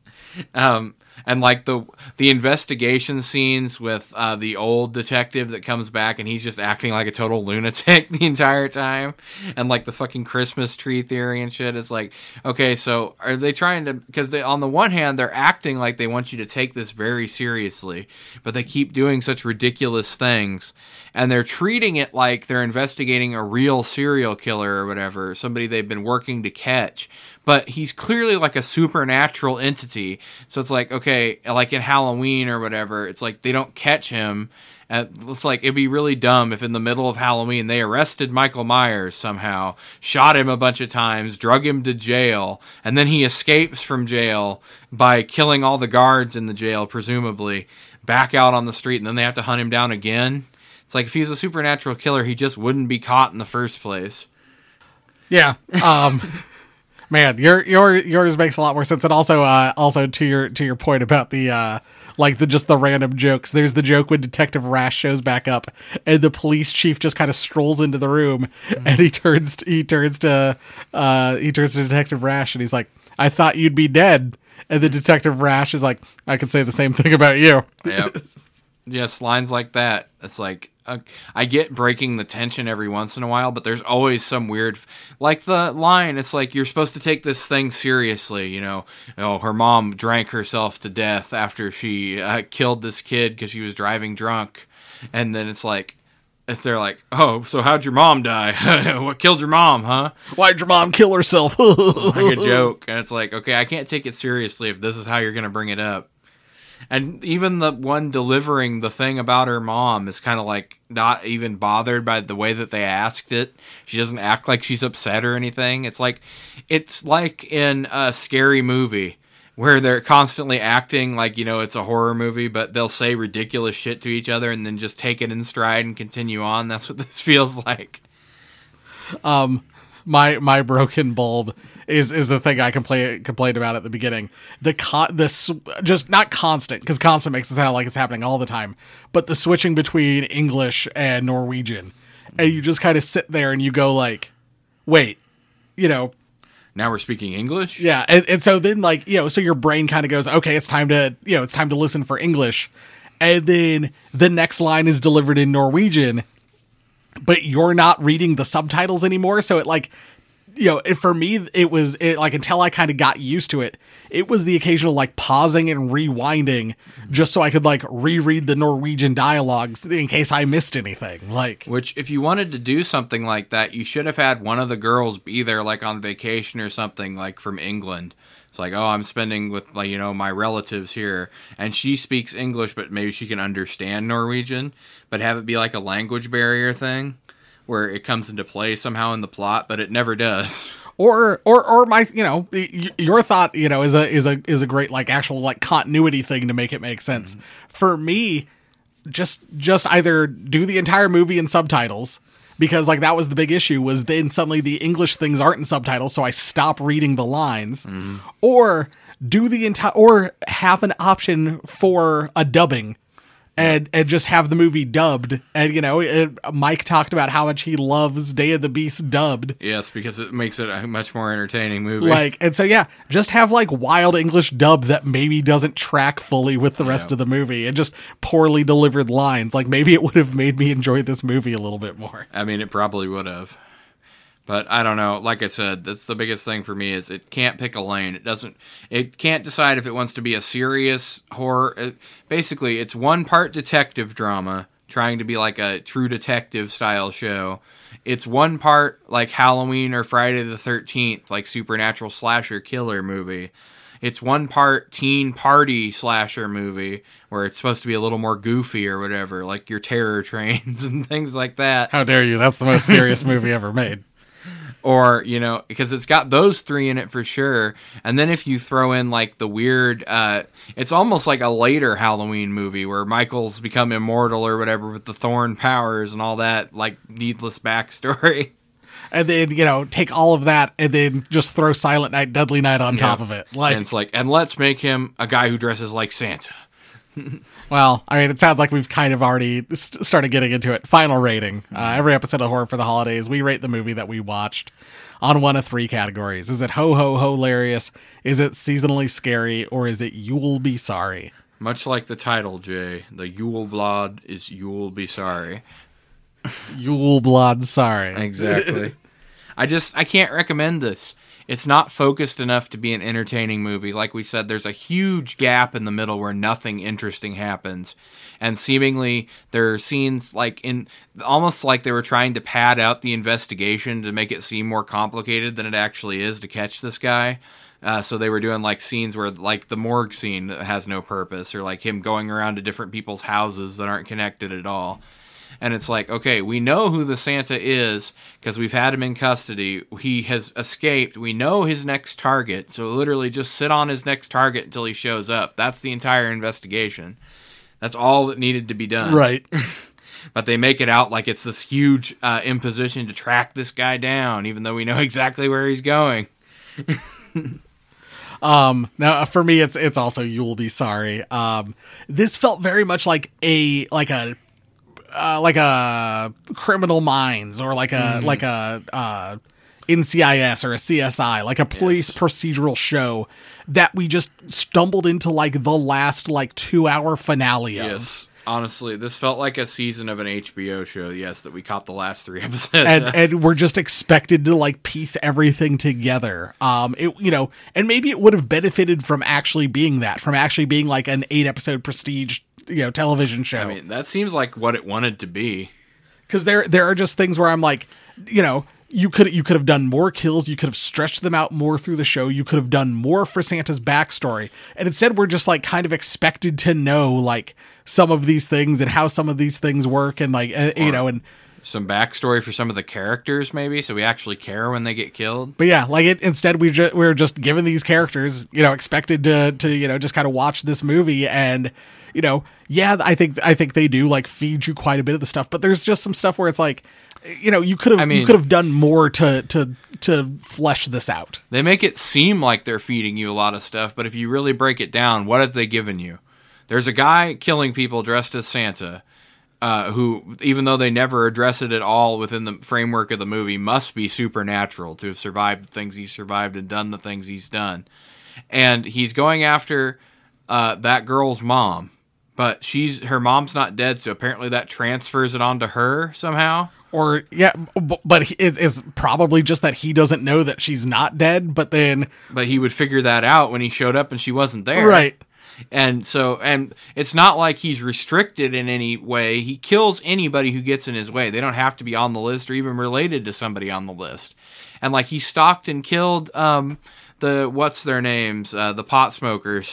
And like the investigation scenes with the old detective that comes back and he's just acting like a total lunatic the entire time, and like the fucking Christmas tree theory and shit is like, okay, so are they trying to? Because on the one hand they're acting like they want you to take this very seriously, but they keep doing such ridiculous things, and they're treating it like they're investigating a real serial killer or whatever, somebody they've been working to catch. But he's clearly like a supernatural entity. So it's like, okay, like in Halloween or whatever, it's like they don't catch him And it's like, it'd be really dumb if in the middle of Halloween they arrested Michael Myers somehow, shot him a bunch of times, drug him to jail, and then he escapes from jail by killing all the guards in the jail, presumably, back out on the street, and then they have to hunt him down again. It's like, if he's a supernatural killer, he just wouldn't be caught in the first place. Yeah. Man, yours makes a lot more sense. And also to your point about the just the random jokes. There's the joke when Detective Rash shows back up and the police chief just kind of strolls into the room and he turns to Detective Rash and he's like, "I thought you'd be dead." And the Detective Rash is like, "I could say the same thing about you." Yep. Yes, lines like that. It's like, I get breaking the tension every once in a while, but there's always some weird, like the line, it's like, you're supposed to take this thing seriously, you know, her mom drank herself to death after she killed this kid because she was driving drunk. And then it's like, if they're like, "Oh, so how'd your mom die? What killed your mom, huh?" "Why'd your mom kill herself?" Like a joke. And it's like, okay, I can't take it seriously if this is how you're going to bring it up. And even the one delivering the thing about her mom is kind of like not even bothered by the way that they asked it. She doesn't act like she's upset or anything. It's like in a scary movie where they're constantly acting like, you know, it's a horror movie, but they'll say ridiculous shit to each other and then just take it in stride and continue on. That's what this feels like. My broken bulb is the thing I complained about at the beginning. Just not constant, because constant makes it sound like it's happening all the time, but the switching between English and Norwegian, and you just kind of sit there and you go like, wait, you know. Now we're speaking English? Yeah, and so then, like, you know, so your brain kind of goes, okay, it's time to listen for English, and then the next line is delivered in Norwegian, but you're not reading the subtitles anymore, so it, like, you know, for me, it was like, until I kind of got used to it, it was the occasional, like, pausing and rewinding just so I could, like, reread the Norwegian dialogues in case I missed anything. Like, which, if you wanted to do something like that, you should have had one of the girls be there, like, on vacation or something, like, from England. It's like, oh, I'm spending with, like, you know, my relatives here, and she speaks English, but maybe she can understand Norwegian, but have it be like a language barrier thing where it comes into play somehow in the plot, but it never does. Or my, you know, your thought, you know, is a great, like, actual, like, continuity thing to make it make sense. Mm-hmm. For me, just either do the entire movie in subtitles, because, like, that was the big issue, was then suddenly the English things aren't in subtitles, so I stop reading the lines. Mm-hmm. Or do the entire, or have an option for a dubbing. And just have the movie dubbed. And, you know, Mike talked about how much he loves Day of the Beast dubbed. Yes, because it makes it a much more entertaining movie. Like, and so, yeah, just have, like, wild English dub that maybe doesn't track fully with the rest of the movie, and just poorly delivered lines. Like, maybe it would have made me enjoy this movie a little bit more. I mean, it probably would have. But I don't know. Like I said, that's the biggest thing for me, is it can't pick a lane. It can't decide if it wants to be a serious horror. Basically, it's one part detective drama, trying to be like a True Detective style show. It's one part like Halloween or Friday the 13th, like supernatural slasher killer movie. It's one part teen party slasher movie where it's supposed to be a little more goofy or whatever, like your Terror Trains and things like that. How dare you? That's the most serious movie ever made. Or, you know, because it's got those three in it for sure. And then if you throw in, like, the weird, it's almost like a later Halloween movie where Michael's become immortal or whatever with the Thorn powers and all that, like, needless backstory. And then, you know, take all of that and then just throw Silent Night, Deadly Night on top of it. Like, and it's like, and let's make him a guy who dresses like Santa. Well, I mean, it sounds like we've kind of already started getting into it. Final rating. Every episode of Horror for the Holidays, we rate the movie that we watched on one of three categories. Is it hilarious? Is it seasonally scary? Or is it you'll be sorry? Much like the title, Jay, the Yule Blood is you'll be sorry. Yule Blood sorry. Exactly. I can't recommend this. It's not focused enough to be an entertaining movie. Like we said, there's a huge gap in the middle where nothing interesting happens. And seemingly there are scenes like almost like they were trying to pad out the investigation to make it seem more complicated than it actually is to catch this guy. So they were doing like scenes where like the morgue scene that has no purpose, or like him going around to different people's houses that aren't connected at all. And it's like, okay, we know who the Santa is because we've had him in custody. He has escaped. We know his next target. So literally just sit on his next target until he shows up. That's the entire investigation. That's all that needed to be done. Right. But they make it out like it's this huge imposition to track this guy down, even though we know exactly where he's going. Now for me, it's also You Will Be Sorry. This felt very much like a Criminal Minds, or like a NCIS or a CSI, like a police procedural show that we just stumbled into like the last like 2-hour finale of. Yes. Honestly, this felt like a season of an HBO show, that we caught the last 3 episodes. And we're just expected to like piece everything together. And maybe it would have benefited from actually being like an 8-episode prestige, television show. I mean, that seems like what it wanted to be. Because there are just things where I'm like, you could have done more kills. You could have stretched them out more through the show. You could have done more for Santa's backstory. And instead, we're just like kind of expected to know like some of these things and how some of these things work, and like and some backstory for some of the characters, maybe, so we actually care when they get killed. But yeah, like instead we're just given these characters, expected to just kind of watch this movie, and I think they do like feed you quite a bit of the stuff, but there's just some stuff where it's like, you could have done more to flesh this out. They make it seem like they're feeding you a lot of stuff, but if you really break it down, what have they given you? There's a guy killing people dressed as Santa, who, even though they never address it at all within the framework of the movie, must be supernatural to have survived the things he's survived and done the things he's done. And he's going after that girl's mom, but her mom's not dead, so apparently that transfers it onto her somehow. Or, yeah, but it's probably just that he doesn't know that she's not dead, but he would figure that out when he showed up and she wasn't there. Right. And it's not like he's restricted in any way. He kills anybody who gets in his way. They don't have to be on the list or even related to somebody on the list. And like he stalked and killed what's their names? The pot smokers.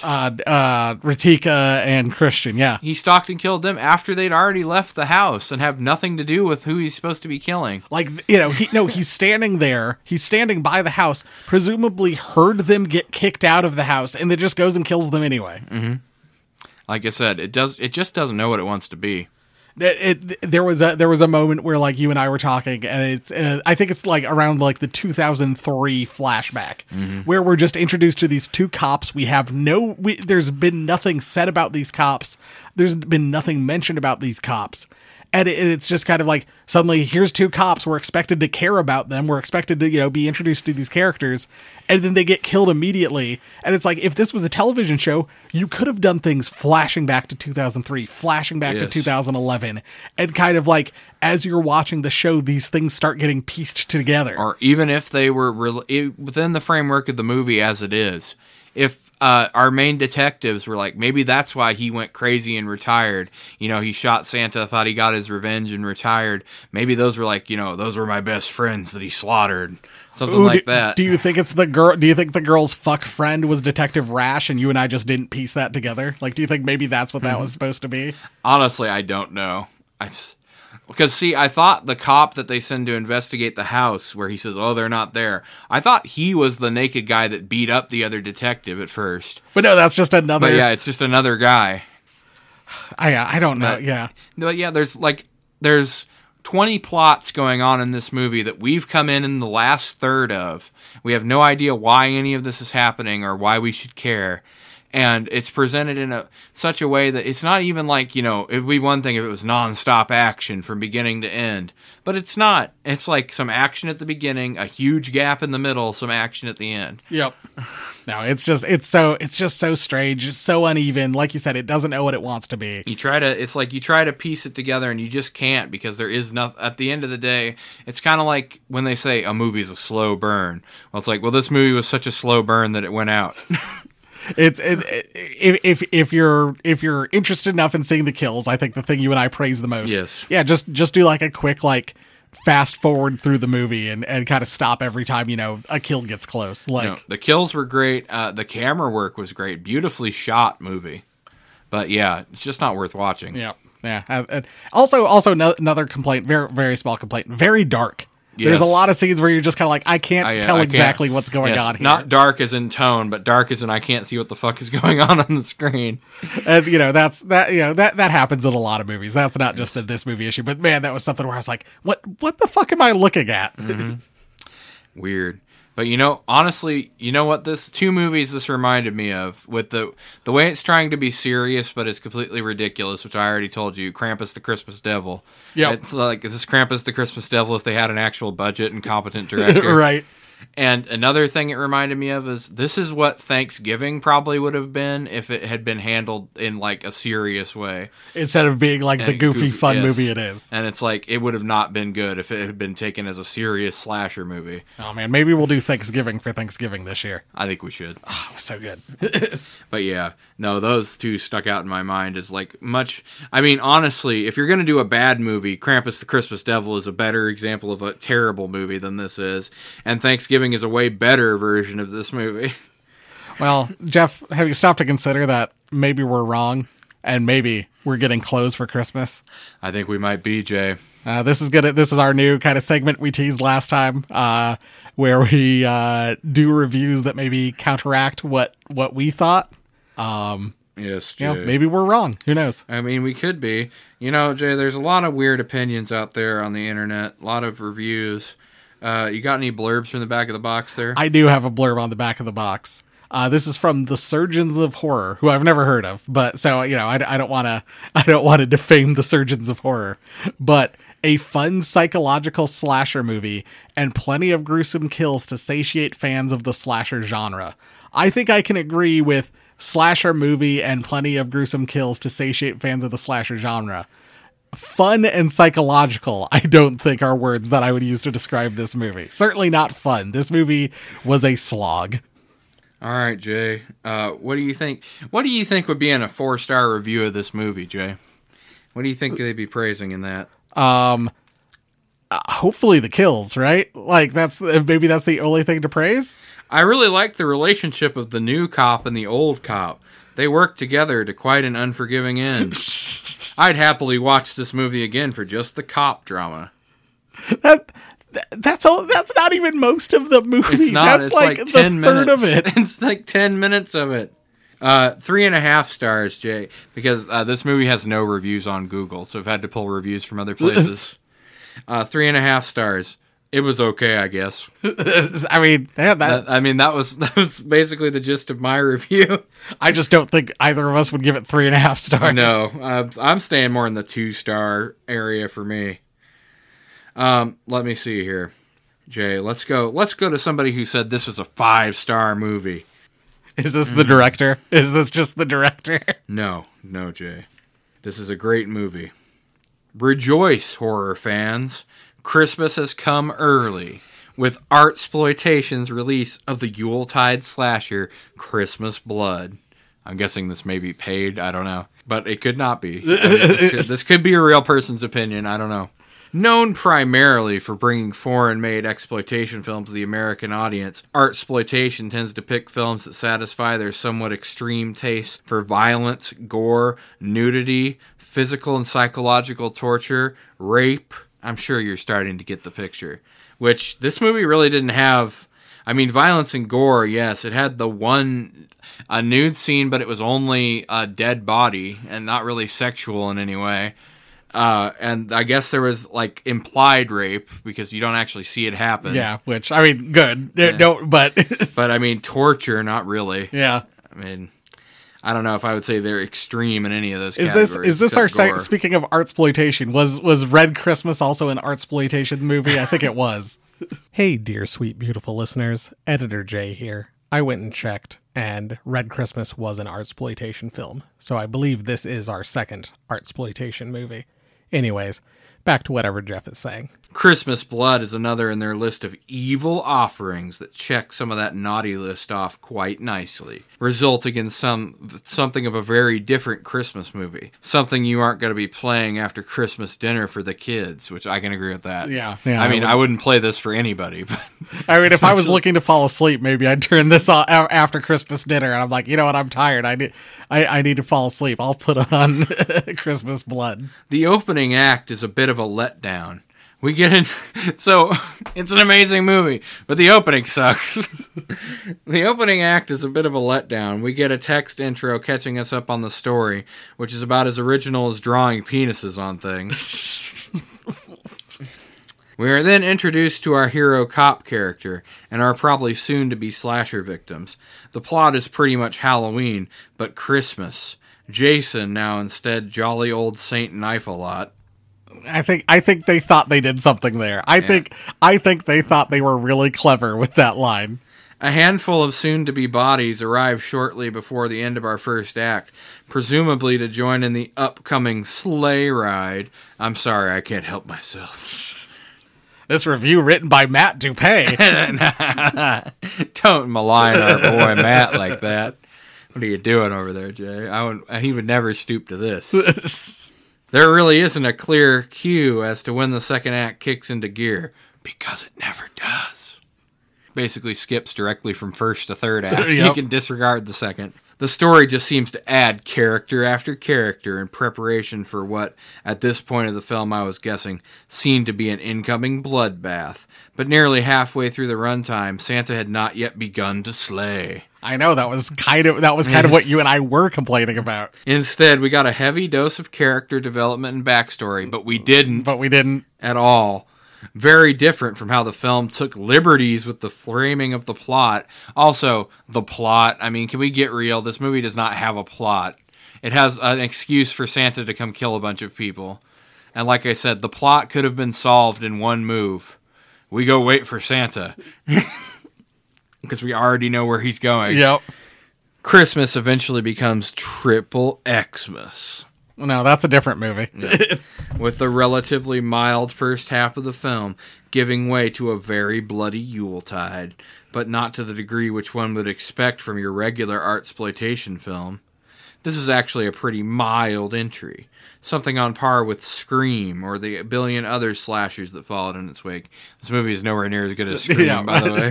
Ratika and Christian, yeah. He stalked and killed them after they'd already left the house and have nothing to do with who he's supposed to be killing. Like, he's standing there. He's standing by the house, presumably heard them get kicked out of the house, and then just goes and kills them anyway. Mm-hmm. Like I said, it just doesn't know what it wants to be. There was a moment where like you and I were talking, and it's I think it's like around like the 2003 flashback, where we're just introduced to these 2 cops. There's been nothing said about these cops. There's been nothing mentioned about these cops. And it's just kind of like, suddenly here's 2 cops. We're expected to care about them. We're expected to, be introduced to these characters. And then they get killed immediately. And it's like, if this was a television show, you could have done things flashing back to 2003, flashing back to 2011. And kind of like, as you're watching the show, these things start getting pieced together. Or even if they were within the framework of the movie as it is. If our main detectives were like, maybe that's why he went crazy and retired. He shot Santa, thought he got his revenge and retired. Maybe those were like, those were my best friends that he slaughtered. Something like that. Do you think it's the girl? Do you think the girl's fuck friend was Detective Rash and you and I just didn't piece that together? Like, do you think maybe that's what that was supposed to be? Honestly, I don't know. Because, see, I thought the cop that they send to investigate the house, where he says, they're not there, I thought he was the naked guy that beat up the other detective at first. But no, that's just another... But yeah, it's just another guy. I don't know, yeah. But yeah, there's 20 plots going on in this movie that we've come in the last third of. We have no idea why any of this is happening or why we should care. And it's presented in such a way that it's not even like, it'd be one thing if it was nonstop action from beginning to end. But it's not. It's like some action at the beginning, a huge gap in the middle, some action at the end. Yep. No, it's just so strange. It's so uneven. Like you said, it doesn't know what it wants to be. You try to piece it together and you just can't, because there is nothing. At the end of the day, it's kind of like when they say a movie's a slow burn. Well, it's like, this movie was such a slow burn that it went out. If you're interested enough in seeing the kills, I think the thing you and I praise the most. Yes. Yeah, just do like a quick like fast forward through the movie and kind of stop every time, a kill gets close. Like, The kills were great. The camera work was great. Beautifully shot movie. But yeah, it's just not worth watching. yeah. And also another complaint, very, very small complaint, very dark. Yes. There's a lot of scenes where you're just kind of like, I can't tell exactly what's going on here. Not dark as in tone, but dark as in I can't see what the fuck is going on the screen. And that happens in a lot of movies. That's not just a this movie issue, but man, that was something where I was like, what the fuck am I looking at? Mm-hmm. Weird. But honestly, what this two movies this reminded me of, with the way it's trying to be serious but it's completely ridiculous, which I already told you, Krampus the Christmas Devil. Yeah. It's like this Krampus the Christmas Devil if they had an actual budget and competent director. Right. And another thing it reminded me of is this is what Thanksgiving probably would have been if it had been handled in like a serious way. Instead of being like the goofy fun yes. movie it is. And it's like, it would have not been good if it had been taken as a serious slasher movie. Oh man, maybe we'll do Thanksgiving for Thanksgiving this year. I think we should. Oh, it was so good. But yeah, no, those two stuck out in my mind as like much. I mean, honestly, if you're going to do a bad movie, Krampus the Christmas Devil is a better example of a terrible movie than this is. And Thanksgiving is a way better version of this movie. Well, Jeff, have you stopped to consider that maybe we're wrong and maybe we're getting clothes for Christmas? I think we might be, Jay. This is our new kind of segment we teased last time, where we do reviews that maybe counteract what we thought. Yes, Jay. Maybe we're wrong. Who knows? I mean, we could be. Jay, there's a lot of weird opinions out there on the internet, a lot of reviews. You got any blurbs from the back of the box there? I do have a blurb on the back of the box. This is from the Surgeons of Horror, who I've never heard of, but so I don't want to defame the Surgeons of Horror, but a fun psychological slasher movie and plenty of gruesome kills to satiate fans of the slasher genre. I think I can agree with slasher movie and plenty of gruesome kills to satiate fans of the slasher genre. Fun and psychological, I don't think, are words that I would use to describe this movie. Certainly not fun. This movie was a slog. All right, Jay. What do you think? What do you think would be in a 4-star review of this movie, Jay? What do you think they'd be praising in that? Hopefully the kills, right? Like maybe that's the only thing to praise. I really like the relationship of the new cop and the old cop. They work together to quite an unforgiving end. I'd happily watch this movie again for just the cop drama. That's all. That's not even most of the movie. It's not. That's it's like 10 the third minutes. of it. It's like 10 minutes of it. 3.5 stars, Jay, because this movie has no reviews on Google, so I've had to pull reviews from other places. 3.5 stars. It was okay, I guess. I mean, that was basically the gist of my review. I just don't think either of us would give it 3.5 stars. No, I'm staying more in the 2-star area for me. Let me see here, Jay. Let's go to somebody who said this was a 5-star movie. Is this the director? Is this just the director? No, Jay. This is a great movie. Rejoice, horror fans. Christmas has come early with Artsploitation's release of the Yuletide slasher Christmas Blood. I'm guessing this may be paid. I don't know. But it could not be. This could be a real person's opinion. I don't know. Known primarily for bringing foreign-made exploitation films to the American audience, Artsploitation tends to pick films that satisfy their somewhat extreme taste for violence, gore, nudity, physical and psychological torture, rape. I'm sure you're starting to get the picture. Which, this movie really didn't have... I mean, violence and gore, yes. It had a nude scene, but it was only a dead body, and not really sexual in any way. And I guess there was, like, implied rape, because you don't actually see it happen. Yeah, which, I mean, good. Yeah. No, but... But, I mean, torture, not really. Yeah. I mean... I don't know if I would say they're extreme in any of those categories. Is this our speaking of Artsploitation, was Red Christmas also an Artsploitation movie? I think it was. Hey, dear, sweet, beautiful listeners. Editor Jay here. I went and checked, and Red Christmas was an Artsploitation film. So I believe this is our second Artsploitation movie. Anyways, back to whatever Jeff is saying. Christmas blood is another in their list of evil offerings that check some of that naughty list off quite nicely, resulting in something of a very different Christmas movie. Something you aren't going to be playing after Christmas dinner for the kids, which I can agree with that. Yeah, I mean, I wouldn't play this for anybody. But I mean, if I was looking to fall asleep, maybe I'd turn this on after Christmas dinner, and I'm like, you know what, I'm tired. I need to fall asleep. I'll put on Christmas blood. The opening act is a bit of a letdown. We get in, so it's an amazing movie, but the opening sucks. The opening act is a bit of a letdown. We get a text intro catching us up on the story, which is about as original as drawing penises on things. We are then introduced to our hero cop character and our probably soon-to-be slasher victims. The plot is pretty much Halloween, but Christmas. Jason, now instead jolly old Saint Knife-a-Lot. I think they thought they did something there. I think they thought they were really clever with that line. A handful of soon-to-be bodies arrive shortly before the end of our first act, presumably to join in the upcoming sleigh ride. I'm sorry, I can't help myself. This review written by Matt Dupay. Don't malign our boy Matt like that. What are you doing over there, Jay? He would never stoop to this. There really isn't a clear cue as to when the second act kicks into gear, because it never does. Basically skips directly from first to third act. Yep. You can disregard the second. The story just seems to add character after character in preparation for what, at this point of the film I was guessing, seemed to be an incoming bloodbath. But nearly halfway through the runtime, Santa had not yet begun to slay. I know, that was kind of what you and I were complaining about. Instead, we got a heavy dose of character development and backstory, but we didn't at all. Very different from how the film took liberties with the framing of the plot. Also, the plot. I mean, can we get real? This movie does not have a plot. It has an excuse for Santa to come kill a bunch of people. And like I said, the plot could have been solved in one move. We go wait for Santa. Because we already know where he's going. Yep. Christmas eventually becomes Triple Xmas. No, that's a different movie. Yeah. With the relatively mild first half of the film giving way to a very bloody Yuletide, but not to the degree which one would expect from your regular artsploitation film. This is actually a pretty mild entry, something on par with Scream or the billion other slashers that followed in its wake. This movie is nowhere near as good as Scream, by the way.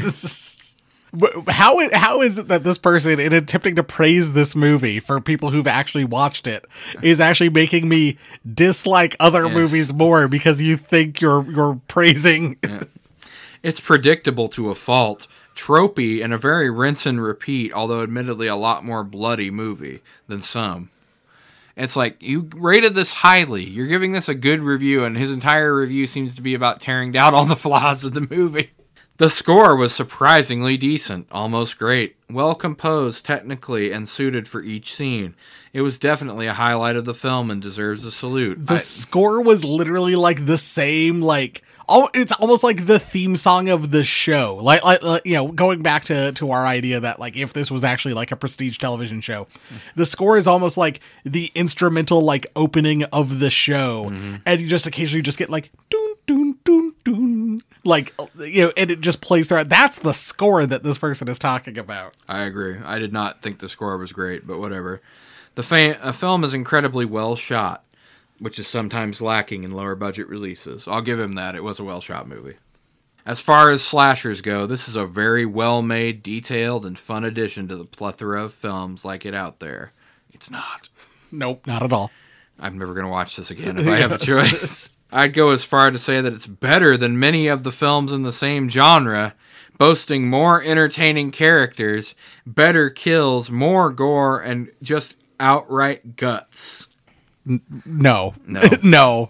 How is it that this person, in attempting to praise this movie for people who've actually watched it, is actually making me dislike other movies more because you think you're praising? Yeah. It's predictable to a fault, tropey, and a very rinse and repeat, although admittedly a lot more bloody movie than some. It's like, you rated this highly, you're giving this a good review, and his entire review seems to be about tearing down all the flaws of the movie. The score was surprisingly decent, almost great, well composed technically and suited for each scene. It was definitely a highlight of the film and deserves a salute. The score was literally like the same, it's almost like the theme song of the show. Like going back to our idea that like if this was actually like a prestige television show, the score is almost like the instrumental like opening of the show, and you just occasionally just get like doon doon doon doon. Like, and it just plays throughout. That's the score that this person is talking about. I agree. I did not think the score was great, but whatever. The film is incredibly well shot, which is sometimes lacking in lower budget releases. I'll give him that. It was a well shot movie. As far as slashers go, this is a very well made, detailed, and fun addition to the plethora of films like it out there. It's not. Nope, not at all. I'm never going to watch this again if I have a choice. I'd go as far to say that it's better than many of the films in the same genre, boasting more entertaining characters, better kills, more gore, and just outright guts. No. No.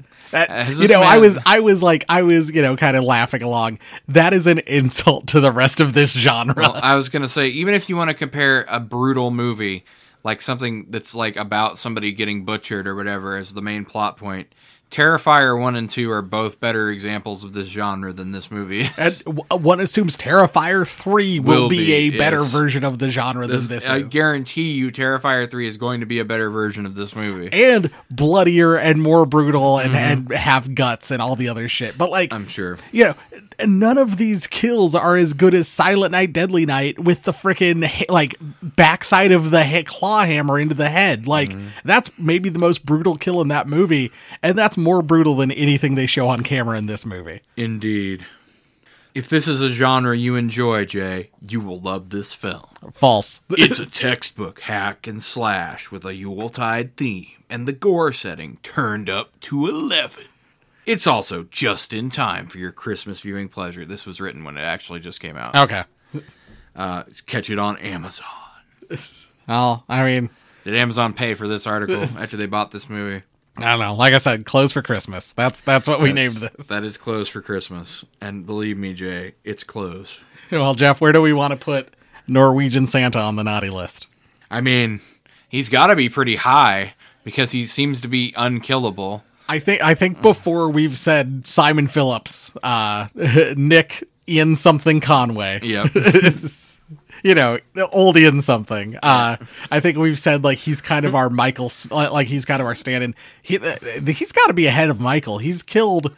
I was kind of laughing along. That is an insult to the rest of this genre. Well, I was going to say, even if you want to compare a brutal movie, like something that's like about somebody getting butchered or whatever as the main plot point, Terrifier 1 and 2 are both better examples of this genre than this movie is. And one assumes Terrifier 3 will be a better yes. version of the genre than this I is. guarantee you Terrifier 3 is going to be a better version of this movie. And bloodier and more brutal and have guts and all the other shit. But like, I'm sure. you know, none of these kills are as good as Silent Night, Deadly Night with the frickin' like backside of the claw hammer into the head. Like, that's maybe the most brutal kill in that movie. And that's more brutal than anything they show on camera in this movie. Indeed. If this is a genre you enjoy, Jay, you will love this film. False. It's a textbook hack and slash with a Yuletide theme and the gore setting turned up to 11. It's also just in time for your Christmas viewing pleasure. This was written when it actually just came out. Okay. Catch it on Amazon. Well, I mean, Did Amazon pay for this article after they bought this movie? I don't know. Like I said, closed for Christmas. That's what we named this. That is closed for Christmas. And believe me, Jay, it's closed. Well, Jeff, where do we want to put Norwegian Santa on the naughty list? I mean, he's got to be pretty high because he seems to be unkillable. I think before we've said Simon Phillips, Nick Ian something Conway. Yep. You know, old Ian something. I think we've said like he's kind of our Michael, like he's kind of our stand-in. He's got to be ahead of Michael. He's killed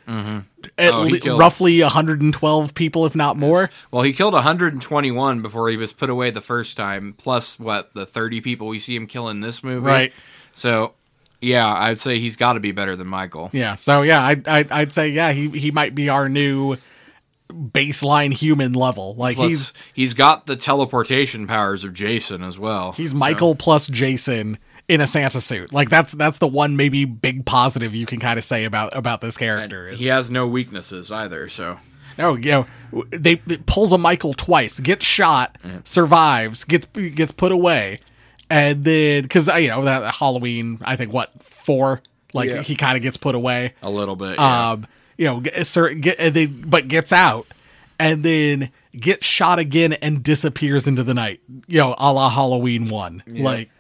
roughly 112 people, if not more. Well, he killed 121 before he was put away the first time, plus the 30 people we see him kill in this movie. Right. So, yeah, I'd say he's got to be better than Michael. Yeah. So yeah, I'd say yeah, he might be our new baseline human level. Like plus, he's got the teleportation powers of Jason as well. He's Michael plus Jason in a Santa suit. Like that's the one maybe big positive you can kind of say about this character. He has no weaknesses either, so. No, you know, it pulls a Michael twice, gets shot, survives, gets put away, and then because you know that Halloween, I think 4, like he kind of gets put away a little bit. Yeah. You know, but gets out, and then gets shot again and disappears into the night. You know, a la Halloween 1. Yeah. Like,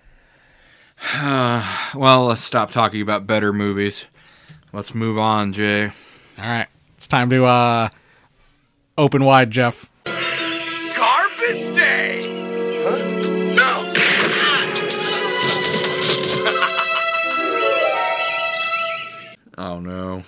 well, let's stop talking about better movies. Let's move on, Jay. All right, it's time to open wide, Jeff. Garbage day! Huh? No! Oh, no.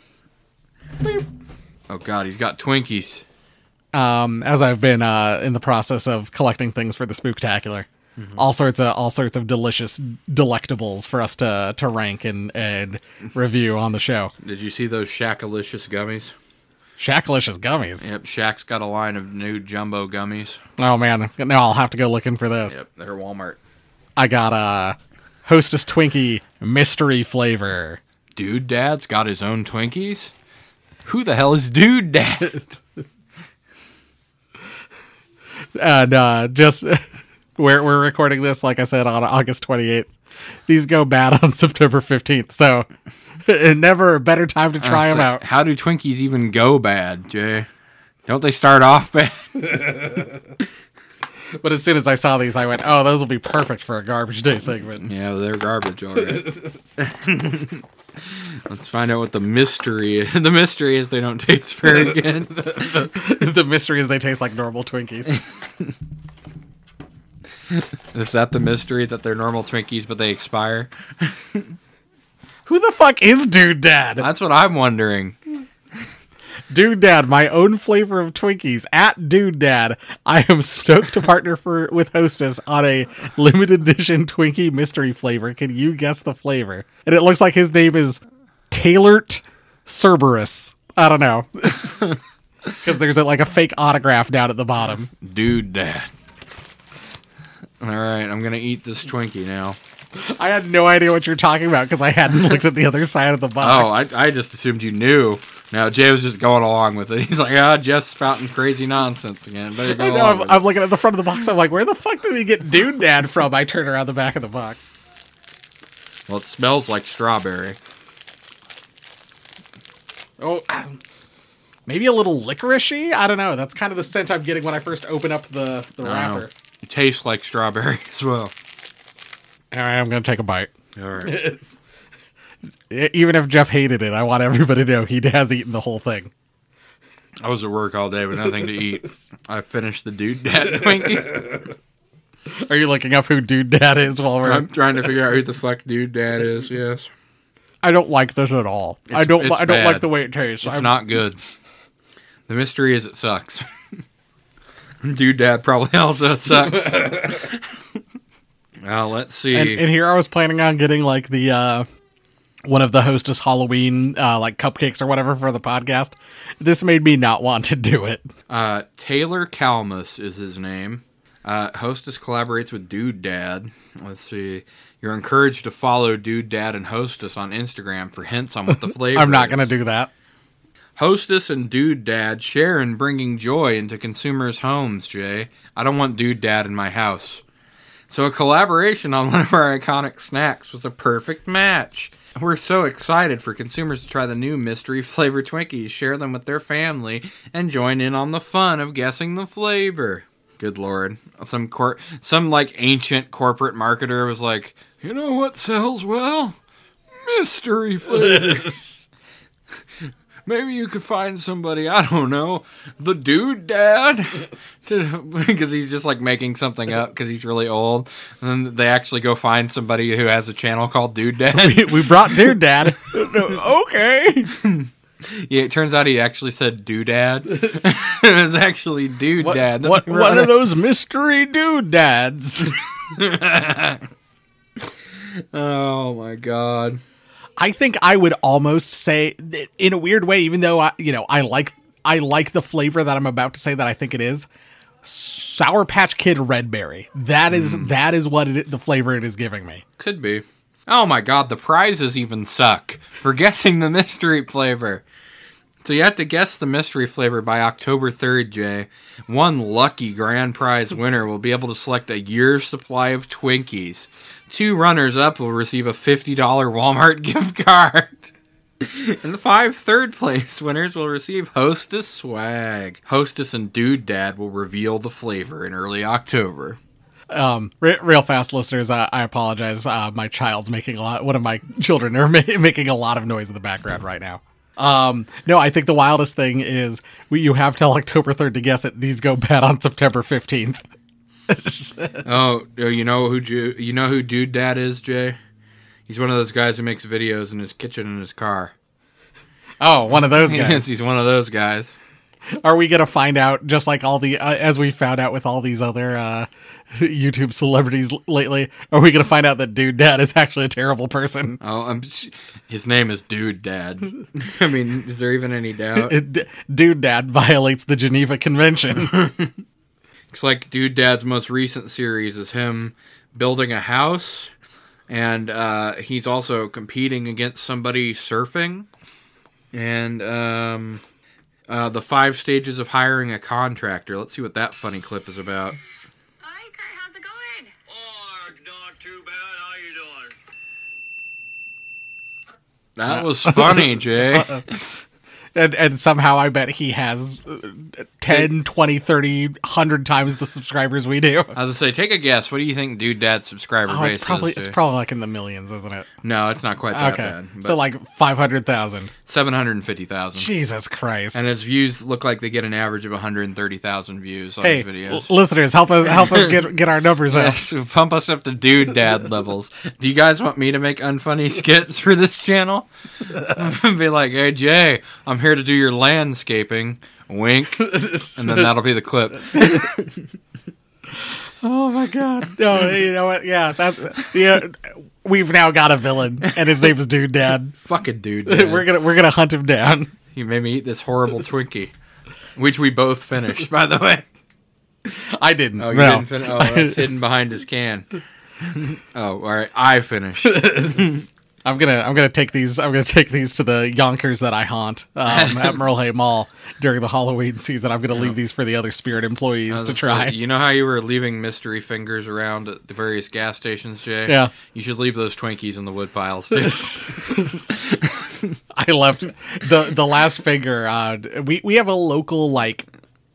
Oh, God, he's got Twinkies. As I've been in the process of collecting things for the Spooktacular. All sorts of delicious delectables for us to rank and review on the show. Did you see those Shackalicious gummies? Shackalicious gummies? Yep, Shaq's got a line of new jumbo gummies. Oh, man. Now I'll have to go looking for this. Yep, they're Walmart. I got Hostess Twinkie mystery flavor. Dude Dad's got his own Twinkies? Who the hell is Dude Dad? And just we're recording this, like I said, on August 28th. These go bad on September 15th, so never a better time to try them out. How do Twinkies even go bad, Jay? Don't they start off bad? But as soon as I saw these, I went, oh, those will be perfect for a garbage day segment. Yeah, they're garbage already. Let's find out what the mystery is. The mystery is they don't taste very good. The mystery is they taste like normal Twinkies. Is that the mystery, that they're normal Twinkies but they expire? Who the fuck is Dude Dad? That's what I'm wondering. Dude Dad, my own flavor of Twinkies. At Dude Dad, I am stoked to partner with Hostess on a limited edition Twinkie mystery flavor. Can you guess the flavor? And it looks like his name is Taylort Cerberus. I don't know. Because there's like a fake autograph down at the bottom. Dude Dad. All right, I'm going to eat this Twinkie now. I had no idea what you're talking about because I hadn't looked at the other side of the box. Oh, I just assumed you knew. Now, Jay was just going along with it. He's like, Jeff's spouting crazy nonsense again. Better go along with I'm looking at the front of the box. I'm like, where the fuck did he get Dude Dad from? I turn around the back of the box. Well, it smells like strawberry. Oh, maybe a little licorice-y? I don't know. That's kind of the scent I'm getting when I first open up the wrapper. It tastes like strawberry as well. All right, I'm going to take a bite. All right. Even if Jeff hated it, I want everybody to know he has eaten the whole thing. I was at work all day with nothing to eat. I finished the Dude Dad Twinkie. Are you looking up who Dude Dad is while we're... I'm trying to figure out who the fuck Dude Dad is, yes. I don't like this at all. I don't bad. like the way it tastes. It's not good. The mystery is it sucks. Dude Dad probably also sucks. Well, let's see. And here I was planning on getting like the one of the Hostess Halloween like cupcakes or whatever for the podcast. This made me not want to do it. Taylor Kalmus is his name. Hostess collaborates with Dude Dad. Let's see. You're encouraged to follow Dude Dad and Hostess on Instagram for hints on what the flavor I'm not is. going to do that. Hostess and Dude Dad share in bringing joy into consumers' homes, Jay. I don't want Dude Dad in my house. So a collaboration on one of our iconic snacks was a perfect match. We're so excited for consumers to try the new mystery flavor Twinkies, share them with their family, and join in on the fun of guessing the flavor. Good Lord. Some like ancient corporate marketer was like, you know what sells well? Mystery flavors. Maybe you could find somebody, I don't know, the Dude Dad, because he's just like making something up because he's really old. And then they actually go find somebody who has a channel called Dude Dad. We brought Dude Dad. Okay. Yeah, it turns out he actually said Doodad. It was actually Dude Dad. What one of those mystery Dude Dads? Oh my God. I think I would almost say, in a weird way, even though I like the flavor that I'm about to say that I think it is, Sour Patch Kid Red Berry. That is what the flavor it is giving me. Could be. Oh my God, the prizes even suck for guessing the mystery flavor. So you have to guess the mystery flavor by October 3rd, Jay. One lucky grand prize winner will be able to select a year's supply of Twinkies. 2 runners-up will receive a $50 Walmart gift card. And the 5 third-place winners will receive Hostess swag. Hostess and Dude Dad will reveal the flavor in early October. Real fast, listeners, I apologize. My child's making one of my children are making a lot of noise in the background right now. No, I think the wildest thing is you have till October 3rd to guess it. These go bad on September 15th. Oh, you know who Dude Dad is, Jay? He's one of those guys who makes videos in his kitchen in his car. Oh, one of those guys. Yes, he's one of those guys. Are we gonna find out, just like all the as we found out with all these other YouTube celebrities lately? Are we gonna find out that Dude Dad is actually a terrible person? Oh, his name is Dude Dad. I mean, is there even any doubt? Dude Dad violates the Geneva Convention. Looks like Dude Dad's most recent series is him building a house, and he's also competing against somebody surfing, and the 5 stages of hiring a contractor. Let's see what that funny clip is about. Hi, Kurt. How's it going? Oh, not too bad. How you doing? That was funny, Jay. And somehow I bet he has 10, 20, 30, 100 times the subscribers we do. I was gonna say, take a guess. What do you think Dude Dad's subscriber base it's probably is? it's probably like in the millions, isn't it? No, it's not quite that Okay, bad. But so like 500,000. 750,000. Jesus Christ! And his views look like they get an average of 130,000 views on Hey, his videos. listeners, help us get our numbers up. Yes, pump us up to Dude Dad levels. Do you guys want me to make unfunny skits for this channel? Be like, hey Jay, I'm here to do your landscaping. Wink. And then that'll be the clip. Oh my God! No, you know what? Yeah, we've now got a villain, and his name is Dude Dad. Fucking Dude Dad. We're gonna hunt him down. He made me eat this horrible Twinkie, which we both finished, by the way. I didn't. Oh, you No. didn't finish? Oh, that's hidden behind his can. Oh, all right. I finished. I'm gonna take these to the Yonkers that I haunt at Merle Hay Mall during the Halloween season. I'm gonna leave these for the other Spirit employees to try. You know how you were leaving mystery fingers around at the various gas stations, Jay? Yeah. You should leave those Twinkies in the wood piles too. I left the last finger. We have a local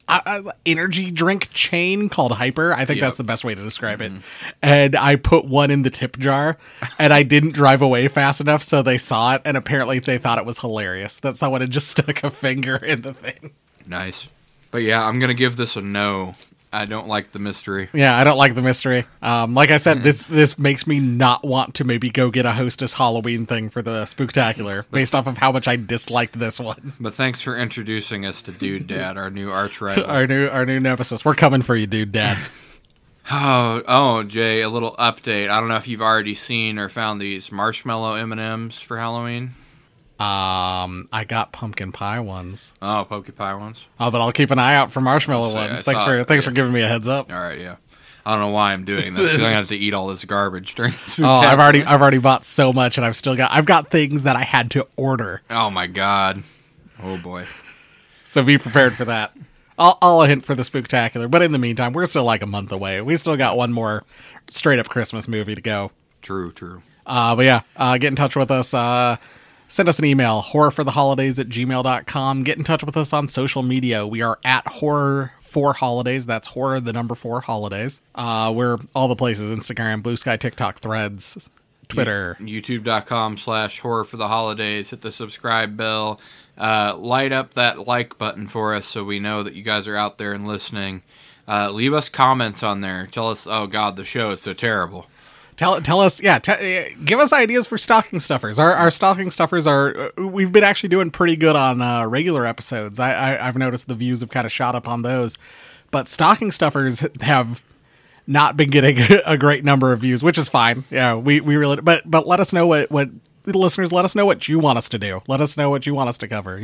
energy drink chain called Hyper. I think Yep. that's the best way to describe it. And I put one in the tip jar, and I didn't drive away fast enough, so they saw it, and apparently they thought it was hilarious that someone had just stuck a finger in the thing. Nice. But yeah, I'm going to give this a no. I don't like the mystery. Yeah, I don't like the mystery. Like I said, this makes me not want to maybe go get a Hostess Halloween thing for the Spooktacular, based off of how much I disliked this one. But thanks for introducing us to Dude Dad, our new arch rival. Our new nemesis. We're coming for you, dude, Dad. Oh, Jay, a little update. I don't know if you've already seen or found these marshmallow M&Ms for Halloween. I got pumpkin pie ones. Oh, pumpkin pie ones. Oh, but I'll keep an eye out for marshmallow I ones. saw Thanks it. for giving me a heads up. All right, yeah. I don't know why I'm doing this. 'Cause I'm gonna have to eat all this garbage during this. Oh, I've already bought so much, and I've got things that I had to order. Oh my god. Oh boy. So be prepared for that. I'll hint for the Spooktacular, but in the meantime, we're still like a month away. We still got one more straight up Christmas movie to go. True. But yeah, get in touch with us. Send us an email, horrorfortheholidays@gmail.com. Get in touch with us on social media. We are at horror4holidays. That's horror, the number 4 holidays. We're all the places: Instagram, Blue Sky, TikTok, Threads, Twitter. YouTube.com/horror for the holidays. Hit the subscribe bell. Light up that like button for us so we know that you guys are out there and listening. Leave us comments on there. Tell us, oh god, the show is so terrible. Tell us, give us ideas for stocking stuffers. Our stocking stuffers we've been actually doing pretty good on regular episodes. I've noticed the views have kind of shot up on those, but stocking stuffers have not been getting a great number of views, which is fine. Yeah, we really, but let us know what listeners, let us know what you want us to do. Let us know what you want us to cover.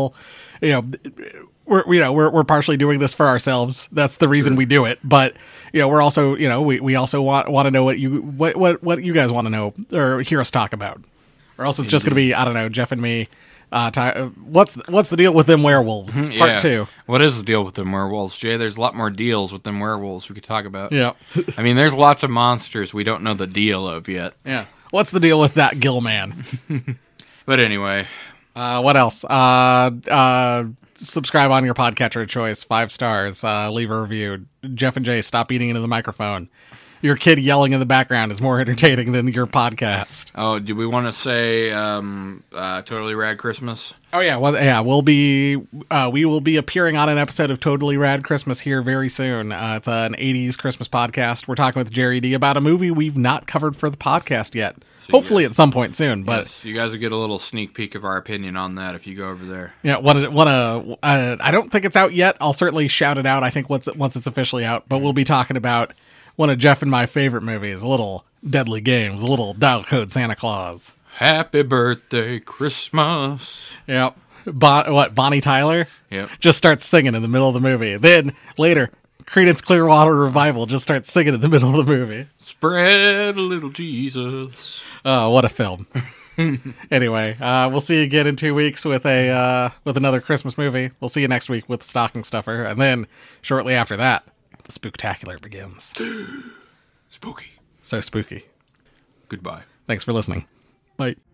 We're partially doing this for ourselves. That's the reason we do it. But we're also we also want to know what you guys want to know or hear us talk about. Or else it's just going to be, I don't know, Jeff and me. What's the deal with them werewolves? Part 2. What is the deal with them werewolves, Jay? There's a lot more deals with them werewolves we could talk about. Yeah. I mean, there's lots of monsters we don't know the deal of yet. Yeah. What's the deal with that Gill man? But anyway. What else? Subscribe on your podcatcher of choice. 5 stars. Leave a review. Jeff and Jay, stop eating into the microphone. Your kid yelling in the background is more entertaining than your podcast. Oh, do we want to say Totally Rad Christmas? Oh yeah, we will be appearing on an episode of Totally Rad Christmas here very soon. It's an 80s Christmas podcast. We're talking with Jerry D about a movie we've not covered for the podcast yet. So hopefully at some point soon. But yes, you guys will get a little sneak peek of our opinion on that if you go over there. yeah, I don't think it's out yet. I'll certainly shout it out. I think once it's officially out. But we'll be talking about one of Jeff and my favorite movies, a little Deadly Games, a little Dial Code Santa Claus. Happy birthday, Christmas. Yep. Bonnie Tyler? Yep. Just starts singing in the middle of the movie. Then, later, Creedence Clearwater Revival just starts singing in the middle of the movie. Spread a little Jesus. Oh, what a film. Anyway, we'll see you again in 2 weeks with another Christmas movie. We'll see you next week with Stocking Stuffer. And then, shortly after that, the Spooktacular begins. Spooky. So spooky. Goodbye. Thanks for listening. Bye.